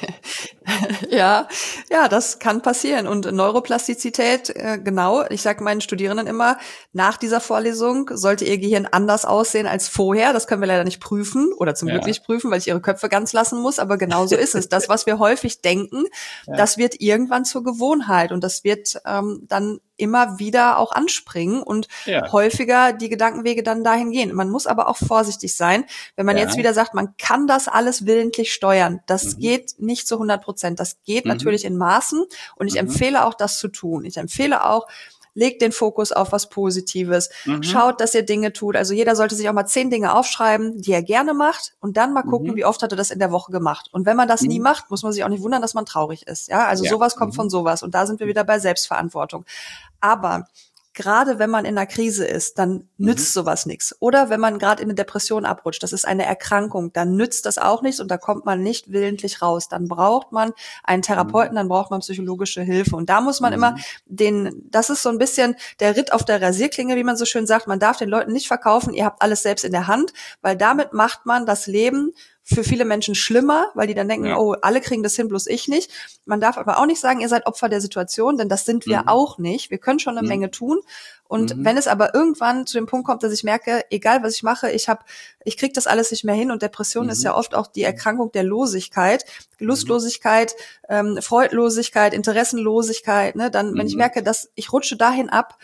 ja, ja, das kann passieren und Neuroplastizität, äh, genau, ich sage meinen Studierenden immer, nach dieser Vorlesung sollte ihr Gehirn anders aussehen als vorher, das können wir leider nicht prüfen oder zum ja. Glück nicht prüfen, weil ich ihre Köpfe ganz lassen muss, aber genau so ist es. Das, was wir häufig denken, ja. das wird irgendwann zur Gewohnheit und das wird ähm, dann immer wieder auch anspringen und ja. häufiger die Gedankenwege dann dahin gehen. Man muss aber auch vorsichtig sein, wenn man ja. jetzt wieder sagt, man kann das alles willentlich steuern. Das mhm. geht nicht zu hundert Prozent. Das geht mhm. natürlich in Maßen und ich mhm. empfehle auch, das zu tun. Ich empfehle auch, legt den Fokus auf was Positives. Mhm. Schaut, dass ihr Dinge tut. Also jeder sollte sich auch mal zehn Dinge aufschreiben, die er gerne macht und dann mal gucken, mhm. wie oft hat er das in der Woche gemacht. Und wenn man das mhm. nie macht, muss man sich auch nicht wundern, dass man traurig ist. Ja, also ja. sowas kommt mhm. von sowas. Und da sind wir wieder bei Selbstverantwortung. Aber gerade wenn man in einer Krise ist, dann nützt mhm. sowas nichts. Oder wenn man gerade in eine Depression abrutscht, das ist eine Erkrankung, dann nützt das auch nichts und da kommt man nicht willentlich raus. Dann braucht man einen Therapeuten, dann braucht man psychologische Hilfe. Und da muss man mhm. immer den, das ist so ein bisschen der Ritt auf der Rasierklinge, wie man so schön sagt. Man darf den Leuten nicht verkaufen, ihr habt alles selbst in der Hand, weil damit macht man das Leben für viele Menschen schlimmer, weil die dann denken, ja. oh, alle kriegen das hin, bloß ich nicht. Man darf aber auch nicht sagen, ihr seid Opfer der Situation, denn das sind wir mhm. auch nicht. Wir können schon eine mhm. Menge tun. Und mhm. wenn es aber irgendwann zu dem Punkt kommt, dass ich merke, egal was ich mache, ich habe, ich kriege das alles nicht mehr hin. Und Depression mhm. ist ja oft auch die Erkrankung der Losigkeit, Lustlosigkeit, ähm, Freudlosigkeit, Interessenlosigkeit. Ne? Dann, wenn mhm. ich merke, dass ich rutsche dahin ab,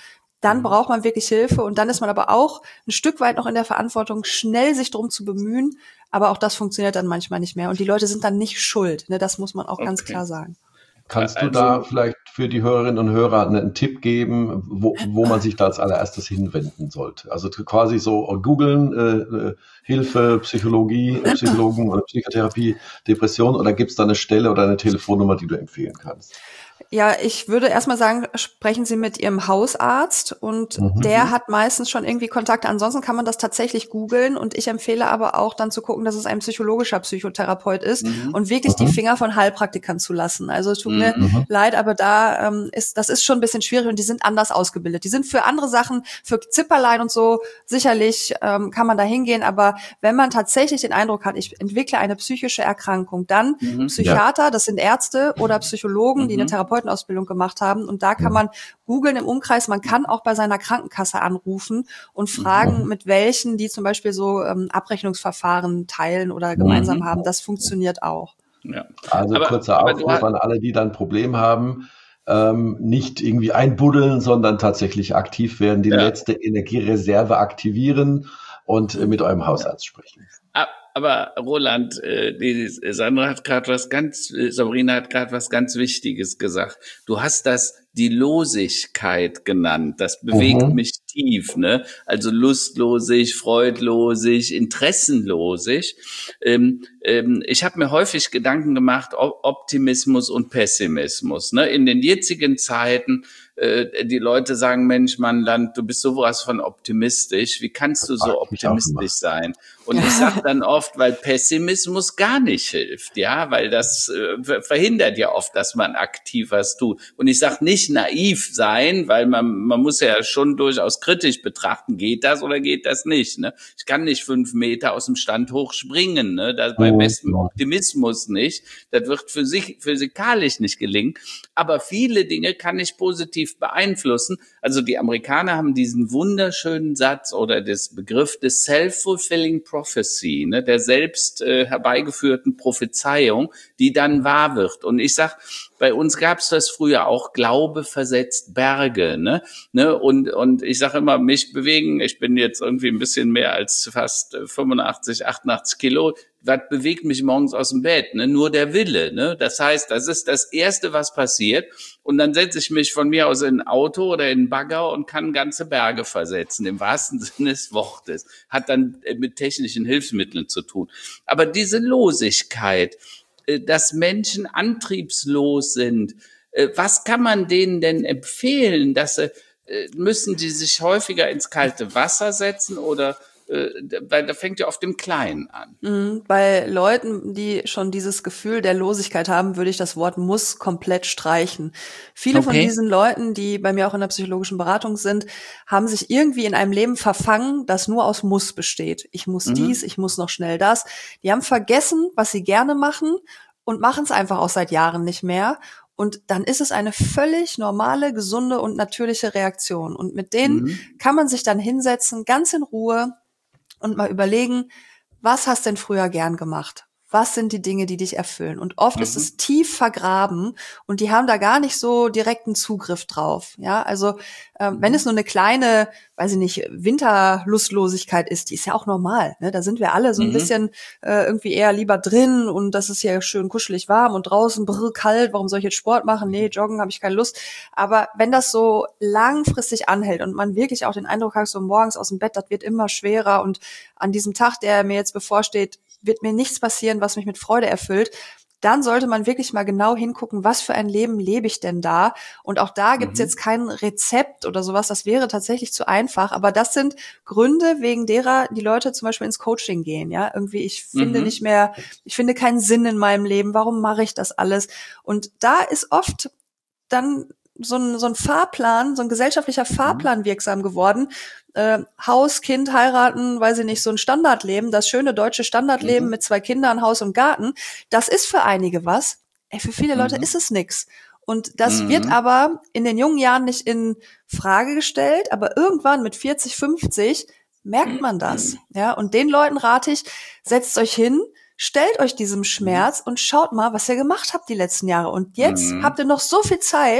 dann braucht man wirklich Hilfe und dann ist man aber auch ein Stück weit noch in der Verantwortung, schnell sich drum zu bemühen, aber auch das funktioniert dann manchmal nicht mehr und die Leute sind dann nicht schuld, ne? Das muss man auch okay. ganz klar sagen. Kannst du also, da vielleicht für die Hörerinnen und Hörer einen Tipp geben, wo, wo man sich da als allererstes hinwenden sollte? Also quasi so googeln, äh, Hilfe, Psychologie, äh, Psychologen oder Psychotherapie, Depression, oder gibt es da eine Stelle oder eine Telefonnummer, die du empfehlen kannst? Ja, ich würde erstmal sagen, sprechen Sie mit Ihrem Hausarzt und mhm. der hat meistens schon irgendwie Kontakte. Ansonsten kann man das tatsächlich googeln und ich empfehle aber auch dann zu gucken, dass es ein psychologischer Psychotherapeut ist mhm. und wirklich mhm. die Finger von Heilpraktikern zu lassen. Also es tut mhm. mir leid, aber da ähm, ist, das ist schon ein bisschen schwierig und die sind anders ausgebildet. Die sind für andere Sachen, für Zipperlein und so, sicherlich ähm, kann man da hingehen, aber wenn man tatsächlich den Eindruck hat, ich entwickle eine psychische Erkrankung, dann mhm. Psychiater, ja. das sind Ärzte oder Psychologen, mhm. die eine Therapeutin Ausbildung gemacht haben und da kann man googeln im Umkreis, man kann auch bei seiner Krankenkasse anrufen und fragen, mhm. mit welchen die zum Beispiel so ähm, Abrechnungsverfahren teilen oder gemeinsam mhm. haben, das funktioniert auch. Ja. Also aber, kurzer aber Aufruf an alle, die dann ein Problem haben, ähm, nicht irgendwie einbuddeln, sondern tatsächlich aktiv werden, die ja. letzte Energiereserve aktivieren und äh, mit eurem Hausarzt sprechen. Aber Roland, äh, die Sandra hat gerade was ganz, Sabrina hat gerade was ganz Wichtiges gesagt. Du hast das die Losigkeit genannt. Das bewegt mhm. mich tief, ne? Also lustlosig, freudlosig, interessenlosig. Ähm, ähm, ich habe mir häufig Gedanken gemacht, Optimismus und Pessimismus. Ne? In den jetzigen Zeiten, äh, die Leute sagen, Mensch, Mann, Land, du bist sowas von optimistisch. Wie kannst du so optimistisch sein? Und ich sage dann oft, weil Pessimismus gar nicht hilft, ja, weil das äh, verhindert ja oft, dass man aktiv was tut. Und ich sage nicht naiv sein, weil man man muss ja schon durchaus kritisch betrachten, geht das oder geht das nicht, ne? Ich kann nicht fünf Meter aus dem Stand hoch springen, ne? Das bei bestem Optimismus nicht. Das wird physik, physikalisch nicht gelingen. Aber viele Dinge kann ich positiv beeinflussen. Also die Amerikaner haben diesen wunderschönen Satz oder das Begriff des self-fulfilling Prophecy, ne, der selbst äh, herbeigeführten Prophezeiung, die dann wahr wird. Und ich sag, bei uns gab's das früher auch, Glaube versetzt Berge, ne, ne, und und ich sage immer, mich bewegen, ich bin jetzt irgendwie ein bisschen mehr als fast fünfundachtzig, achtundachtzig Kilo, was bewegt mich morgens aus dem Bett, ne, nur der Wille, ne, das heißt, das ist das Erste, was passiert, und dann setze ich mich von mir aus in ein Auto oder in einen Bagger und kann ganze Berge versetzen, im wahrsten Sinne des Wortes, hat dann mit technischen Hilfsmitteln zu tun, aber diese Losigkeit, dass Menschen antriebslos sind. Was kann man denen denn empfehlen? Dass sie, müssen die sich häufiger ins kalte Wasser setzen oder weil da fängt ja auf dem Kleinen an. Mhm, bei Leuten, die schon dieses Gefühl der Losigkeit haben, würde ich das Wort muss komplett streichen. Viele okay. von diesen Leuten, die bei mir auch in der psychologischen Beratung sind, haben sich irgendwie in einem Leben verfangen, das nur aus muss besteht. Ich muss mhm. dies, ich muss noch schnell das. Die haben vergessen, was sie gerne machen und machen es einfach auch seit Jahren nicht mehr. Und dann ist es eine völlig normale, gesunde und natürliche Reaktion. Und mit denen mhm. kann man sich dann hinsetzen, ganz in Ruhe, und mal überlegen, was hast denn früher gern gemacht? Was sind die Dinge, die dich erfüllen? Und oft mhm. ist es tief vergraben und die haben da gar nicht so direkten Zugriff drauf. Ja, also äh, mhm. wenn es nur eine kleine, weiß ich nicht, Winterlustlosigkeit ist, die ist ja auch normal. Ne? Da sind wir alle so ein mhm. bisschen äh, irgendwie eher lieber drin und das ist ja schön kuschelig warm und draußen brr, kalt. Warum soll ich jetzt Sport machen? Nee, joggen habe ich keine Lust. Aber wenn das so langfristig anhält und man wirklich auch den Eindruck hat, so morgens aus dem Bett, das wird immer schwerer und an diesem Tag, der mir jetzt bevorsteht, wird mir nichts passieren, was mich mit Freude erfüllt, dann sollte man wirklich mal genau hingucken, was für ein Leben lebe ich denn da? Und auch da gibt's mhm. jetzt kein Rezept oder sowas, das wäre tatsächlich zu einfach, aber das sind Gründe, wegen derer die Leute zum Beispiel ins Coaching gehen, ja, irgendwie, ich finde mhm. nicht mehr, ich finde keinen Sinn in meinem Leben, warum mache ich das alles? Und da ist oft dann so ein, so ein Fahrplan, so ein gesellschaftlicher Fahrplan mhm. wirksam geworden. Äh, Haus, Kind, heiraten, weiß ich nicht, so ein Standardleben, das schöne deutsche Standardleben mhm. mit zwei Kindern, Haus und Garten, das ist für einige was. Ey, für viele Leute mhm. ist es nix. Und das mhm. wird aber in den jungen Jahren nicht in Frage gestellt, aber irgendwann mit vierzig, fünfzig merkt man das. Ja, und den Leuten rate ich, setzt euch hin, stellt euch diesem Schmerz und schaut mal, was ihr gemacht habt die letzten Jahre. Und jetzt mhm. habt ihr noch so viel Zeit,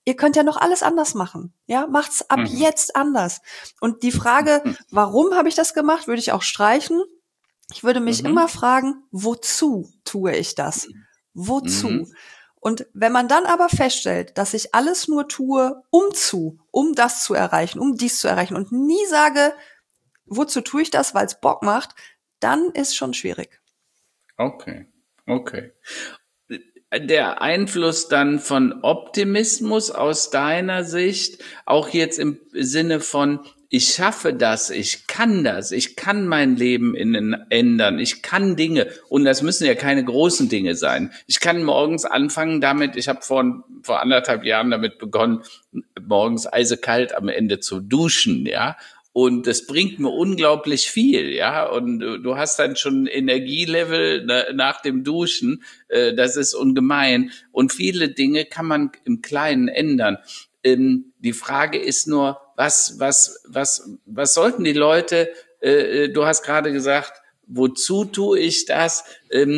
ihr könnt ja noch alles anders machen. Ja, macht's ab Mhm. jetzt anders. Und die Frage, warum habe ich das gemacht, würde ich auch streichen. Ich würde mich Mhm. immer fragen, wozu tue ich das? Wozu? Mhm. Und wenn man dann aber feststellt, dass ich alles nur tue, um zu, um das zu erreichen, um dies zu erreichen und nie sage, wozu tue ich das, weil es Bock macht, dann ist schon schwierig. Okay, okay. Der Einfluss dann von Optimismus aus deiner Sicht, auch jetzt im Sinne von, ich schaffe das, ich kann das, ich kann mein Leben in, ändern, ich kann Dinge, und das müssen ja keine großen Dinge sein. Ich kann morgens anfangen damit, ich habe vor, vor anderthalb Jahren damit begonnen, morgens eisekalt am Ende zu duschen, ja. Und das bringt mir unglaublich viel, ja. Und du hast dann schon Energielevel nach dem Duschen. Das ist ungemein. Und viele Dinge kann man im Kleinen ändern. Die Frage ist nur, was, was, was, was sollten die Leute, du hast gerade gesagt, wozu tue ich das?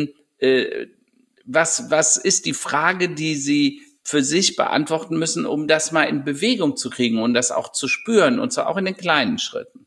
Was, was ist die Frage, die sie für sich beantworten müssen, um das mal in Bewegung zu kriegen und das auch zu spüren, und zwar auch in den kleinen Schritten?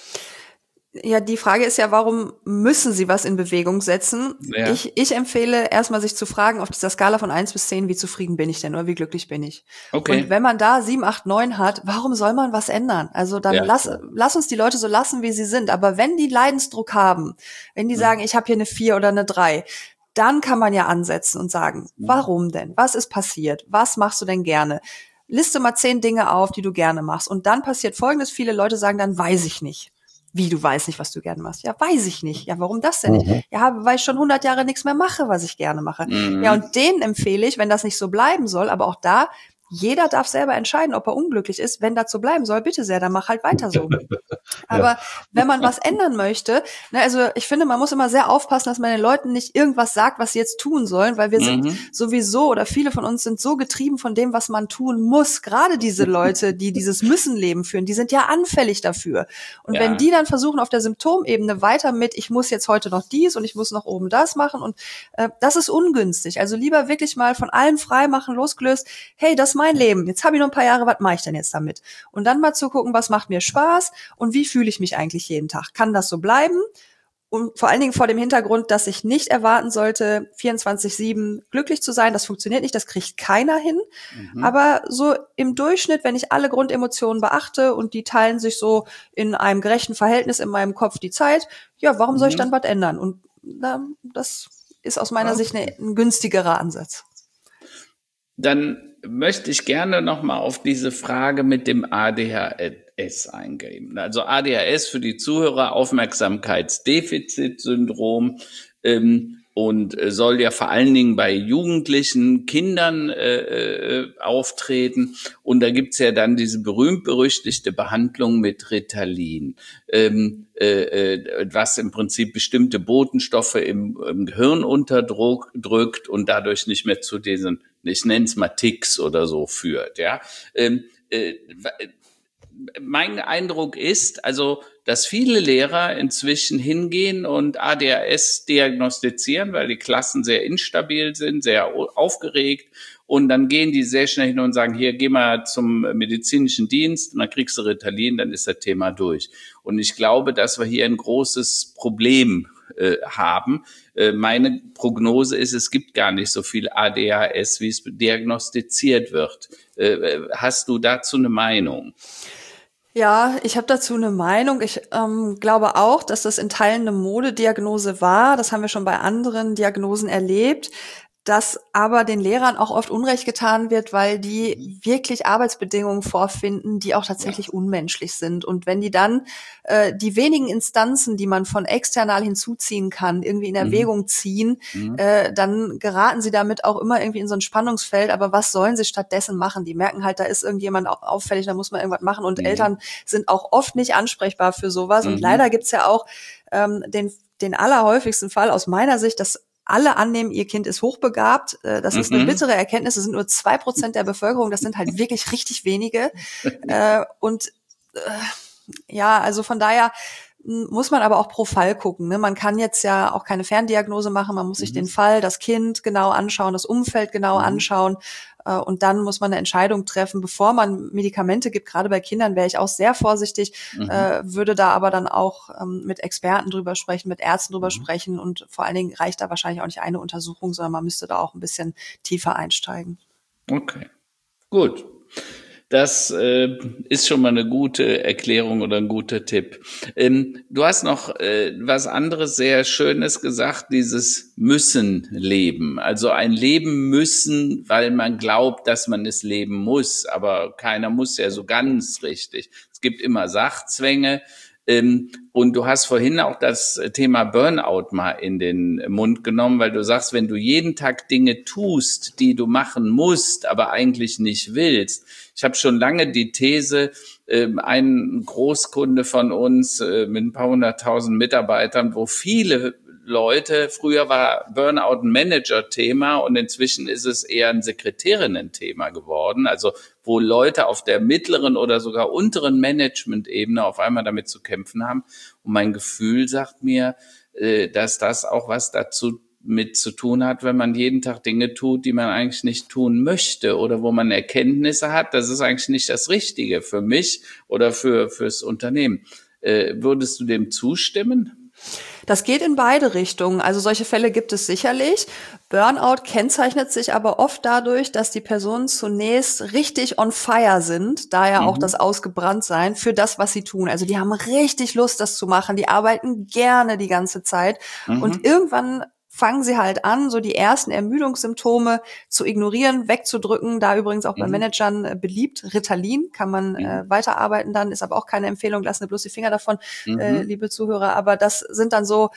Ja, die Frage ist ja, warum müssen sie was in Bewegung setzen? Ja. Ich, ich empfehle erstmal sich zu fragen, auf dieser Skala von eins bis zehn, wie zufrieden bin ich denn oder wie glücklich bin ich? Okay. Und wenn man da sieben, acht, neun hat, warum soll man was ändern? Also dann Ja, lass, klar. lass uns die Leute so lassen, wie sie sind. Aber wenn die Leidensdruck haben, wenn die Mhm. sagen, ich habe hier eine vier oder eine drei, dann kann man ja ansetzen und sagen, warum denn? Was ist passiert? Was machst du denn gerne? Liste mal zehn Dinge auf, die du gerne machst. Und dann passiert Folgendes, viele Leute sagen dann, weiß ich nicht. Wie, du weißt nicht, was du gerne machst? Ja, weiß ich nicht. Ja, warum das denn nicht? Mhm. Ja, weil ich schon hundert Jahre nichts mehr mache, was ich gerne mache. Mhm. Ja, und denen empfehle ich, wenn das nicht so bleiben soll, aber auch da, jeder darf selber entscheiden, ob er unglücklich ist. Wenn das so bleiben soll, bitte sehr, dann mach halt weiter so. Aber wenn man was ändern möchte, ne, also ich finde, man muss immer sehr aufpassen, dass man den Leuten nicht irgendwas sagt, was sie jetzt tun sollen, weil wir Mhm. sind sowieso, oder viele von uns sind so getrieben von dem, was man tun muss. Gerade diese Leute, die dieses Müssen-Leben führen, die sind ja anfällig dafür. Und Ja. wenn die dann versuchen, auf der Symptomebene weiter mit, ich muss jetzt heute noch dies und ich muss noch oben das machen, und äh, das ist ungünstig. Also lieber wirklich mal von allem frei machen, losgelöst, hey, das ist mein Leben, jetzt habe ich noch ein paar Jahre, was mache ich denn jetzt damit? Und dann mal zu gucken, was macht mir Spaß und wie fühle ich mich eigentlich jeden Tag? Kann das so bleiben? Und vor allen Dingen vor dem Hintergrund, dass ich nicht erwarten sollte, vierundzwanzig sieben glücklich zu sein. Das funktioniert nicht, das kriegt keiner hin. Mhm. Aber so im Durchschnitt, wenn ich alle Grundemotionen beachte und die teilen sich so in einem gerechten Verhältnis in meinem Kopf die Zeit, ja, warum soll ich Mhm. dann was ändern? Und na, das ist aus meiner Okay. Sicht eine, ein günstigerer Ansatz. Dann möchte ich gerne nochmal auf diese Frage mit dem A D H S eingehen. Also A D H S für die Zuhörer, Aufmerksamkeitsdefizitsyndrom, ähm, und soll ja vor allen Dingen bei Jugendlichen, Kindern äh, äh, auftreten. Und da gibt's ja dann diese berühmt-berüchtigte Behandlung mit Ritalin, ähm, äh, äh, was im Prinzip bestimmte Botenstoffe im, im Gehirn unterdrückt und dadurch nicht mehr zu diesen, ich nenne es mal Tics oder so, führt. Ja. Ähm, äh, mein Eindruck ist, also, dass viele Lehrer inzwischen hingehen und A D H S diagnostizieren, weil die Klassen sehr instabil sind, sehr aufgeregt. Und dann gehen die sehr schnell hin und sagen, hier, geh mal zum medizinischen Dienst und dann kriegst du Ritalin, dann ist das Thema durch. Und ich glaube, dass wir hier ein großes Problem äh, haben. Äh, meine Prognose ist, es gibt gar nicht so viel A D H S, wie es diagnostiziert wird. Äh, hast du dazu eine Meinung? Ja, ich habe dazu eine Meinung. Ich ähm, glaube auch, dass das in Teilen eine Modediagnose war. Das haben wir schon bei anderen Diagnosen erlebt. Dass aber den Lehrern auch oft Unrecht getan wird, weil die wirklich Arbeitsbedingungen vorfinden, die auch tatsächlich ja. unmenschlich sind. Und wenn die dann äh, die wenigen Instanzen, die man von external hinzuziehen kann, irgendwie in Erwägung mhm. ziehen, mhm. Äh, dann geraten sie damit auch immer irgendwie in so ein Spannungsfeld. Aber was sollen sie stattdessen machen? Die merken halt, da ist irgendjemand auffällig, da muss man irgendwas machen. Und mhm. Eltern sind auch oft nicht ansprechbar für sowas. Mhm. Und leider gibt's ja auch ähm, den, den allerhäufigsten Fall aus meiner Sicht, dass alle annehmen, ihr Kind ist hochbegabt. Das ist eine bittere Erkenntnis. Das sind nur zwei Prozent der Bevölkerung. Das sind halt wirklich richtig wenige. Und ja, also von daher muss man aber auch pro Fall gucken. Ne? Man kann jetzt ja auch keine Ferndiagnose machen. Man muss sich mhm. den Fall, das Kind genau anschauen, das Umfeld genau mhm. anschauen. Äh, und dann muss man eine Entscheidung treffen, bevor man Medikamente gibt. Gerade bei Kindern wäre ich auch sehr vorsichtig, mhm. äh, würde da aber dann auch ähm, mit Experten drüber sprechen, mit Ärzten drüber mhm. sprechen. Und vor allen Dingen reicht da wahrscheinlich auch nicht eine Untersuchung, sondern man müsste da auch ein bisschen tiefer einsteigen. Okay, gut. Das äh, ist schon mal eine gute Erklärung oder ein guter Tipp. Ähm, du hast noch äh, was anderes sehr Schönes gesagt, dieses Müssen-Leben. Also ein Leben müssen, weil man glaubt, dass man es leben muss. Aber keiner muss ja so ganz richtig. Es gibt immer Sachzwänge. Ähm, und du hast vorhin auch das Thema Burnout mal in den Mund genommen, weil du sagst, wenn du jeden Tag Dinge tust, die du machen musst, aber eigentlich nicht willst. Ich habe schon lange die These, äh, ein Großkunde von uns äh, mit ein paar hunderttausend Mitarbeitern, wo viele Leute, früher war Burnout ein Manager-Thema und inzwischen ist es eher ein Sekretärinnen-Thema geworden, also wo Leute auf der mittleren oder sogar unteren Management-Ebene auf einmal damit zu kämpfen haben. Und mein Gefühl sagt mir, äh, dass das auch was dazu mit zu tun hat, wenn man jeden Tag Dinge tut, die man eigentlich nicht tun möchte oder wo man Erkenntnisse hat, das ist eigentlich nicht das Richtige für mich oder für fürs Unternehmen. Äh, würdest du dem zustimmen? Das geht in beide Richtungen. Also solche Fälle gibt es sicherlich. Burnout kennzeichnet sich aber oft dadurch, dass die Personen zunächst richtig on fire sind, daher mhm. auch das Ausgebranntsein für das, was sie tun. Also die haben richtig Lust, das zu machen. Die arbeiten gerne die ganze Zeit. Mhm. Und irgendwann fangen sie halt an, so die ersten Ermüdungssymptome zu ignorieren, wegzudrücken. Da übrigens auch mhm. bei Managern äh, beliebt. Ritalin kann man mhm. äh, weiterarbeiten dann, ist aber auch keine Empfehlung. Lassen bloß die Finger davon, mhm. äh, liebe Zuhörer. Aber das sind dann so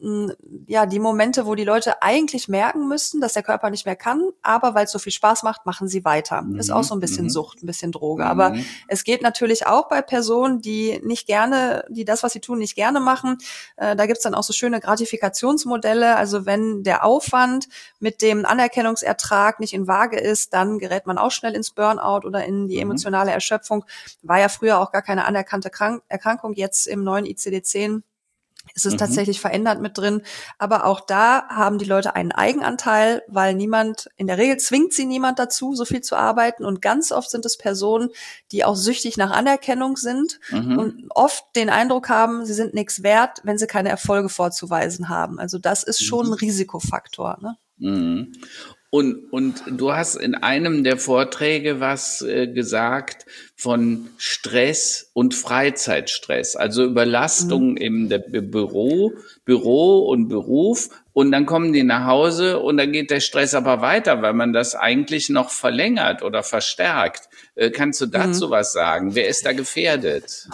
ja, die Momente, wo die Leute eigentlich merken müssten, dass der Körper nicht mehr kann, aber weil es so viel Spaß macht, machen sie weiter. Mhm. Ist auch so ein bisschen mhm. Sucht, ein bisschen Droge. Mhm. Aber es geht natürlich auch bei Personen, die nicht gerne, die das, was sie tun, nicht gerne machen. Äh, da gibt's dann auch so schöne Gratifikationsmodelle. Also wenn der Aufwand mit dem Anerkennungsertrag nicht in Waage ist, dann gerät man auch schnell ins Burnout oder in die emotionale Erschöpfung. War ja früher auch gar keine anerkannte Krank- Erkrankung. Jetzt im neuen I C D zehn ist es mhm. tatsächlich verändert mit drin. Aber auch da haben die Leute einen Eigenanteil, weil niemand, in der Regel zwingt sie niemand dazu, so viel zu arbeiten. Und ganz oft sind es Personen, die auch süchtig nach Anerkennung sind mhm. und oft den Eindruck haben, sie sind nichts wert, wenn sie keine Erfolge vorzuweisen haben. Also das ist schon ein Risikofaktor, ne? Mhm. Und, und du hast in einem der Vorträge was äh, gesagt von Stress und Freizeitstress, also Überlastung mhm. im der Büro, Büro und Beruf. Und dann kommen die nach Hause und dann geht der Stress aber weiter, weil man das eigentlich noch verlängert oder verstärkt. Äh, kannst du dazu mhm. was sagen? Wer ist da gefährdet?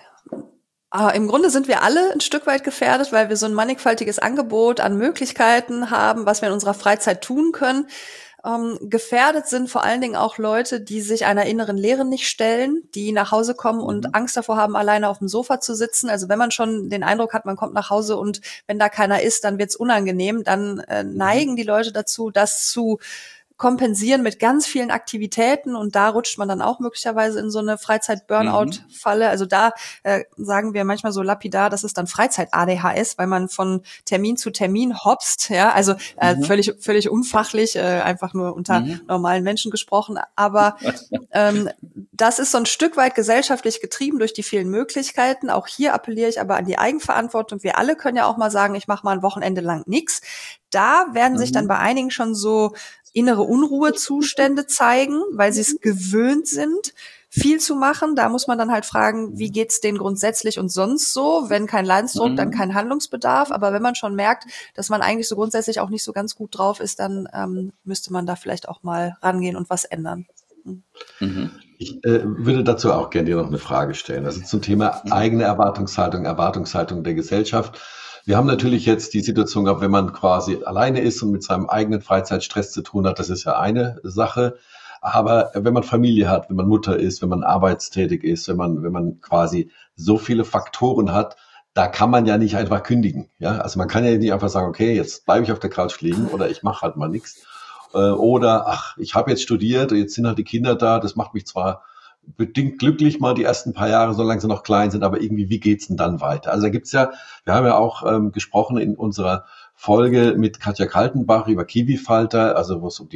Aber im Grunde sind wir alle ein Stück weit gefährdet, weil wir so ein mannigfaltiges Angebot an Möglichkeiten haben, was wir in unserer Freizeit tun können. Ähm, gefährdet sind vor allen Dingen auch Leute, die sich einer inneren Leere nicht stellen, die nach Hause kommen und mhm. Angst davor haben, alleine auf dem Sofa zu sitzen. Also wenn man schon den Eindruck hat, man kommt nach Hause und wenn da keiner ist, dann wird's unangenehm, dann äh, neigen die Leute dazu, das zu kompensieren mit ganz vielen Aktivitäten und da rutscht man dann auch möglicherweise in so eine Freizeit-Burnout-Falle. Also da äh, sagen wir manchmal so lapidar, das ist dann Freizeit-A D H S, weil man von Termin zu Termin hopst, ja, also äh, mhm. völlig völlig unfachlich, äh, einfach nur unter mhm. normalen Menschen gesprochen, aber ähm, das ist so ein Stück weit gesellschaftlich getrieben durch die vielen Möglichkeiten. Auch hier appelliere ich aber an die Eigenverantwortung. Wir alle können ja auch mal sagen, ich mache mal ein Wochenende lang nichts. Da werden mhm. sich dann bei einigen schon so innere Unruhezustände zeigen, weil sie es gewöhnt sind, viel zu machen. Da muss man dann halt fragen, wie geht's denen grundsätzlich und sonst so? Wenn kein Leidensdruck, mhm. dann kein Handlungsbedarf. Aber wenn man schon merkt, dass man eigentlich so grundsätzlich auch nicht so ganz gut drauf ist, dann ähm, müsste man da vielleicht auch mal rangehen und was ändern. Mhm. Ich äh, würde dazu auch gerne dir noch eine Frage stellen. Also zum Thema eigene Erwartungshaltung, Erwartungshaltung der Gesellschaft. Wir haben natürlich jetzt die Situation gehabt, wenn man quasi alleine ist und mit seinem eigenen Freizeitstress zu tun hat, das ist ja eine Sache. Aber wenn man Familie hat, wenn man Mutter ist, wenn man arbeitstätig ist, wenn man, wenn man quasi so viele Faktoren hat, da kann man ja nicht einfach kündigen. Ja, also man kann ja nicht einfach sagen, okay, jetzt bleibe ich auf der Couch liegen oder ich mache halt mal nichts. Oder, ach, ich habe jetzt studiert, jetzt sind halt die Kinder da, das macht mich zwar bedingt glücklich mal die ersten paar Jahre, solange sie noch klein sind, aber irgendwie, wie geht's denn dann weiter? Also da gibt's ja, wir haben ja auch ähm, gesprochen in unserer Folge mit Katja Kaltenbach über Kiwifalter, also wo es um die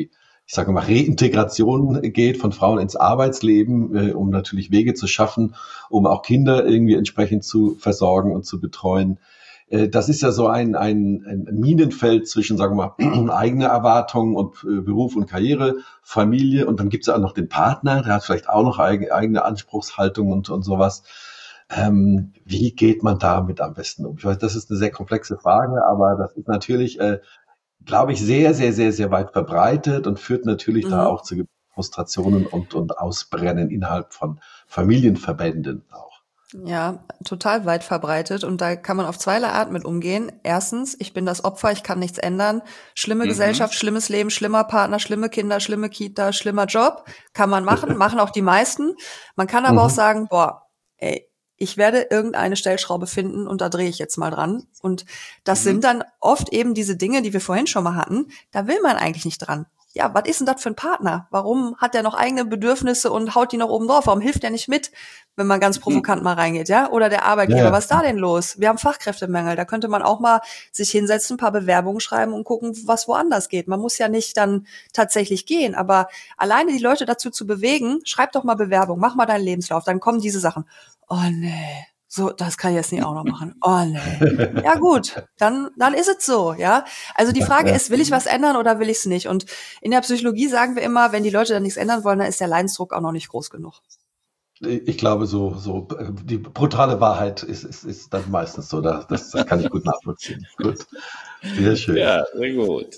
ich sage mal, Reintegration geht von Frauen ins Arbeitsleben, äh, um natürlich Wege zu schaffen, um auch Kinder irgendwie entsprechend zu versorgen und zu betreuen. Äh, das ist ja so ein, ein, ein Minenfeld zwischen, sagen wir mal, eigene Erwartungen und äh, Beruf und Karriere, Familie, und dann gibt es ja auch noch den Partner, der hat vielleicht auch noch eigene, eigene Anspruchshaltung und, und sowas. Ähm, wie geht man damit am besten um? Ich weiß, das ist eine sehr komplexe Frage, aber das ist natürlich, äh, glaube ich, sehr, sehr, sehr, sehr weit verbreitet und führt natürlich mhm. da auch zu Frustrationen und, und Ausbrennen innerhalb von Familienverbänden auch. Ja, total weit verbreitet, und da kann man auf zweierlei Art mit umgehen. Erstens, ich bin das Opfer, ich kann nichts ändern. Schlimme mhm. Gesellschaft, schlimmes Leben, schlimmer Partner, schlimme Kinder, schlimme Kita, schlimmer Job. Kann man machen, machen auch die meisten. Man kann aber mhm. auch sagen, boah, ey, ich werde irgendeine Stellschraube finden und da drehe ich jetzt mal dran. Und das mhm. sind dann oft eben diese Dinge, die wir vorhin schon mal hatten. Da will man eigentlich nicht dran. Ja, was ist denn das für ein Partner? Warum hat der noch eigene Bedürfnisse und haut die noch oben drauf? Warum hilft der nicht mit, wenn man ganz provokant mal reingeht, ja? Oder der Arbeitgeber, ja, ja. Was ist da denn los? Wir haben Fachkräftemangel. Da könnte man auch mal sich hinsetzen, ein paar Bewerbungen schreiben und gucken, was woanders geht. Man muss ja nicht dann tatsächlich gehen, aber alleine die Leute dazu zu bewegen, schreib doch mal Bewerbung, mach mal deinen Lebenslauf, dann kommen diese Sachen. Oh nee, so, das kann ich jetzt nicht auch noch machen. Oh nee. Ja gut, dann dann ist es so, ja. Also die Frage ist, will ich was ändern oder will ich es nicht? Und in der Psychologie sagen wir immer, wenn die Leute dann nichts ändern wollen, dann ist der Leidensdruck auch noch nicht groß genug. Ich glaube, so so die brutale Wahrheit ist ist, ist dann meistens so. Das, das kann ich gut nachvollziehen. Gut, sehr schön. Ja, sehr gut.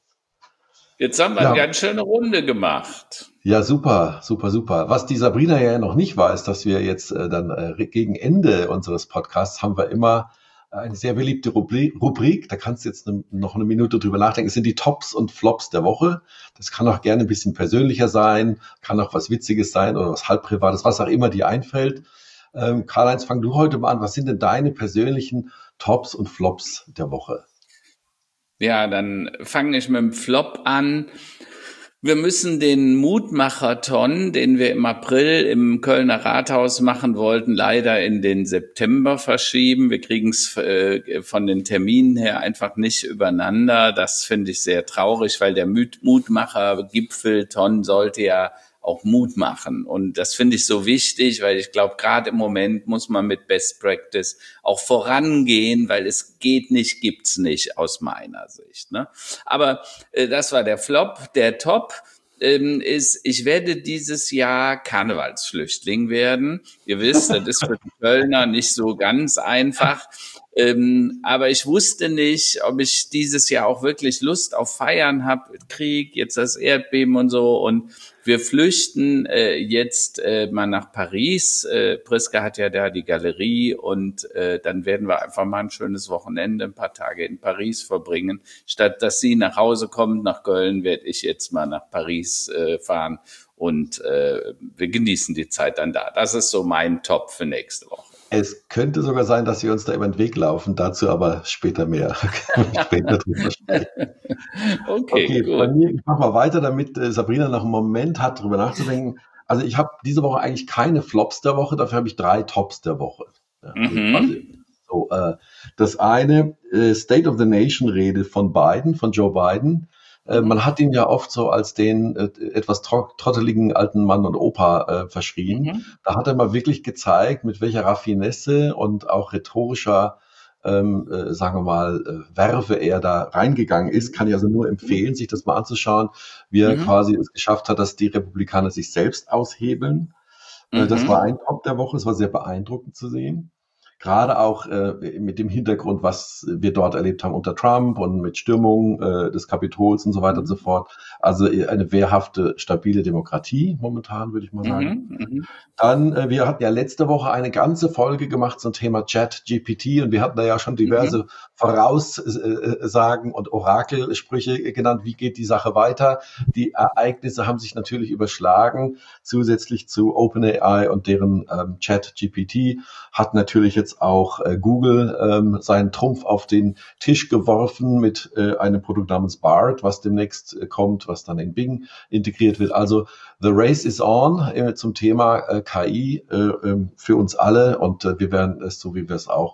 Jetzt haben wir ja. eine ganz schöne Runde gemacht. Ja, super, super, super. Was die Sabrina ja noch nicht weiß, dass wir jetzt äh, dann äh, gegen Ende unseres Podcasts haben wir immer eine sehr beliebte Rubrik, Rubrik. Da kannst du jetzt ne, noch eine Minute drüber nachdenken. Es sind die Tops und Flops der Woche. Das kann auch gerne ein bisschen persönlicher sein, kann auch was Witziges sein oder was halb Privates, was auch immer dir einfällt. Ähm, Karl-Heinz, fang du heute mal an. Was sind denn deine persönlichen Tops und Flops der Woche? Ja, dann fange ich mit dem Flop an. Wir müssen den Mutmachathon, den wir im April im Kölner Rathaus machen wollten, leider in den September verschieben. Wir kriegen es äh, von den Terminen her einfach nicht übereinander. Das finde ich sehr traurig, weil der Mutmacher-Gipfelton sollte ja auch Mut machen. Und das finde ich so wichtig, weil ich glaube, gerade im Moment muss man mit Best Practice auch vorangehen, weil es geht nicht, gibt's nicht aus meiner Sicht. Ne? Aber äh, das war der Flop. Der Top ähm, ist, ich werde dieses Jahr Karnevalsflüchtling werden. Ihr wisst, das ist für die Kölner nicht so ganz einfach. Ähm, aber ich wusste nicht, ob ich dieses Jahr auch wirklich Lust auf Feiern habe. Krieg, jetzt das Erdbeben und so. Und wir flüchten äh, jetzt äh, mal nach Paris. Äh, Priska hat ja da die Galerie und äh, dann werden wir einfach mal ein schönes Wochenende, ein paar Tage in Paris verbringen. Statt dass sie nach Hause kommt, nach Köln, werde ich jetzt mal nach Paris äh, fahren und äh, wir genießen die Zeit dann da. Das ist so mein Top für nächste Woche. Es könnte sogar sein, dass wir uns da über den Weg laufen, dazu aber später mehr. später drüber sprechen. Okay, okay, gut. Bei mir, ich mache mal weiter, damit äh, Sabrina noch einen Moment hat, drüber nachzudenken. Also ich habe diese Woche eigentlich keine Flops der Woche, dafür habe ich drei Tops der Woche. Ja, mhm. also, so, äh, das eine, äh, State of the Nation Rede von Biden, von Joe Biden. Äh, man hat ihn ja oft so als den äh, etwas tro- trotteligen alten Mann und Opa äh, verschrien. Mhm. Da hat er mal wirklich gezeigt, mit welcher Raffinesse und auch rhetorischer, ähm, äh, sagen wir mal, äh, Werfe er da reingegangen ist. Kann ich also nur empfehlen, sich das mal anzuschauen, wie er mhm. quasi es geschafft hat, dass die Republikaner sich selbst aushebeln. Mhm. Äh, das war ein Top der Woche. Es war sehr beeindruckend zu sehen. Gerade auch äh, mit dem Hintergrund, was wir dort erlebt haben unter Trump und mit Stürmung äh, des Kapitols und so weiter und so fort. Also eine wehrhafte, stabile Demokratie momentan, würde ich mal sagen. Mhm, Dann, äh, wir hatten ja letzte Woche eine ganze Folge gemacht zum Thema Chat G P T und wir hatten da ja schon diverse mhm. Voraussagen und Orakelsprüche genannt. Wie geht die Sache weiter? Die Ereignisse haben sich natürlich überschlagen. Zusätzlich zu OpenAI und deren ähm, Chat G P T hat natürlich jetzt auch äh, Google ähm, seinen Trumpf auf den Tisch geworfen mit äh, einem Produkt namens Bard, was demnächst äh, kommt, was dann in Bing integriert wird. Also the race is on äh, zum Thema äh, K I äh, äh, für uns alle und äh, wir werden es, so wie wir es auch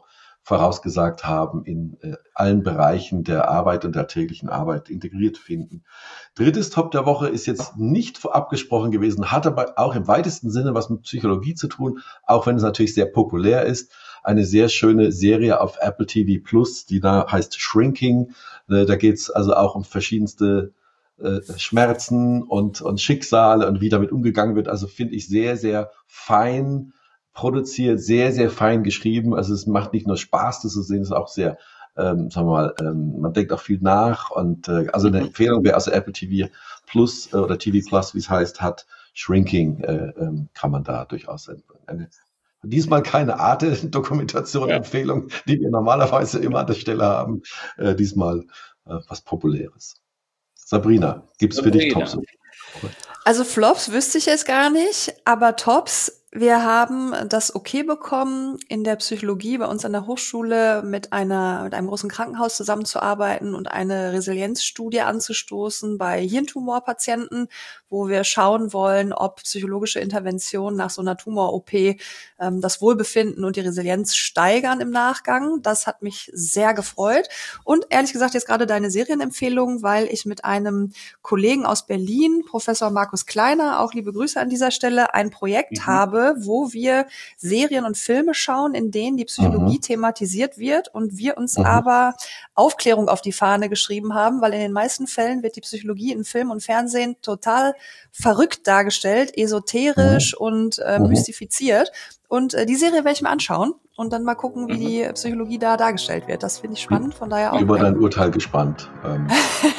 vorausgesagt haben, in äh, allen Bereichen der Arbeit und der täglichen Arbeit integriert finden. Drittes Top der Woche ist jetzt nicht abgesprochen gewesen, hat aber auch im weitesten Sinne was mit Psychologie zu tun, auch wenn es natürlich sehr populär ist. Eine sehr schöne Serie auf Apple T V Plus, die da heißt Shrinking. Äh, da geht es also auch um verschiedenste äh, Schmerzen und, und Schicksale und wie damit umgegangen wird. Also finde ich sehr, sehr fein produziert, sehr, sehr fein geschrieben. Also es macht nicht nur Spaß, das zu sehen, es ist auch sehr, ähm, sagen wir mal, ähm, man denkt auch viel nach. Und äh, also eine Empfehlung, wer also Apple T V Plus äh, oder T V Plus, wie es heißt, hat, Shrinking, äh, ähm, kann man da durchaus eine, eine diesmal keine Arte-Dokumentation-Empfehlung, die wir normalerweise immer an der Stelle haben. Äh, diesmal äh, was Populäres. Sabrina, gibt's für dich Tops? Also Flops wüsste ich jetzt gar nicht, aber Tops, wir haben das Okay bekommen, in der Psychologie bei uns an der Hochschule mit einer mit einem großen Krankenhaus zusammenzuarbeiten und eine Resilienzstudie anzustoßen bei Hirntumorpatienten, wo wir schauen wollen, ob psychologische Interventionen nach so einer Tumor-O P ähm, das Wohlbefinden und die Resilienz steigern im Nachgang. Das hat mich sehr gefreut. Und ehrlich gesagt jetzt gerade deine Serienempfehlung, weil ich mit einem Kollegen aus Berlin, Professor Markus Kleiner, auch liebe Grüße an dieser Stelle, ein Projekt mhm. habe, wo wir Serien und Filme schauen, in denen die Psychologie mhm. thematisiert wird und wir uns mhm. aber Aufklärung auf die Fahne geschrieben haben, weil in den meisten Fällen wird die Psychologie in Film und Fernsehen total verrückt dargestellt, esoterisch mhm. und äh, mhm. mystifiziert. Und äh, die Serie werde ich mir anschauen und dann mal gucken, wie die Psychologie da dargestellt wird. Das finde ich spannend, von daher auch. Über dein Urteil gespannt. Ähm.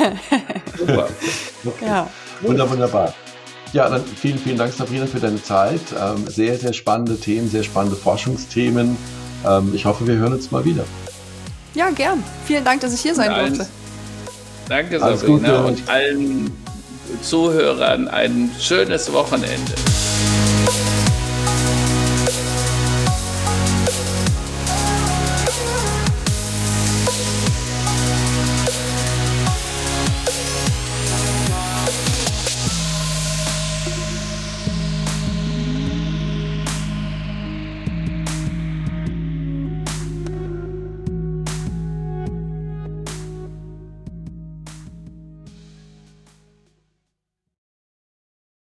Super. Okay. Ja. Wunder, wunderbar. Ja, dann vielen, vielen Dank, Sabrina, für deine Zeit. Ähm, sehr, sehr spannende Themen, sehr spannende Forschungsthemen. Ähm, ich hoffe, wir hören uns mal wieder. Ja, gern. Vielen Dank, dass ich hier sein durfte. Danke, Sabrina, und allen Zuhörern ein schönes Wochenende.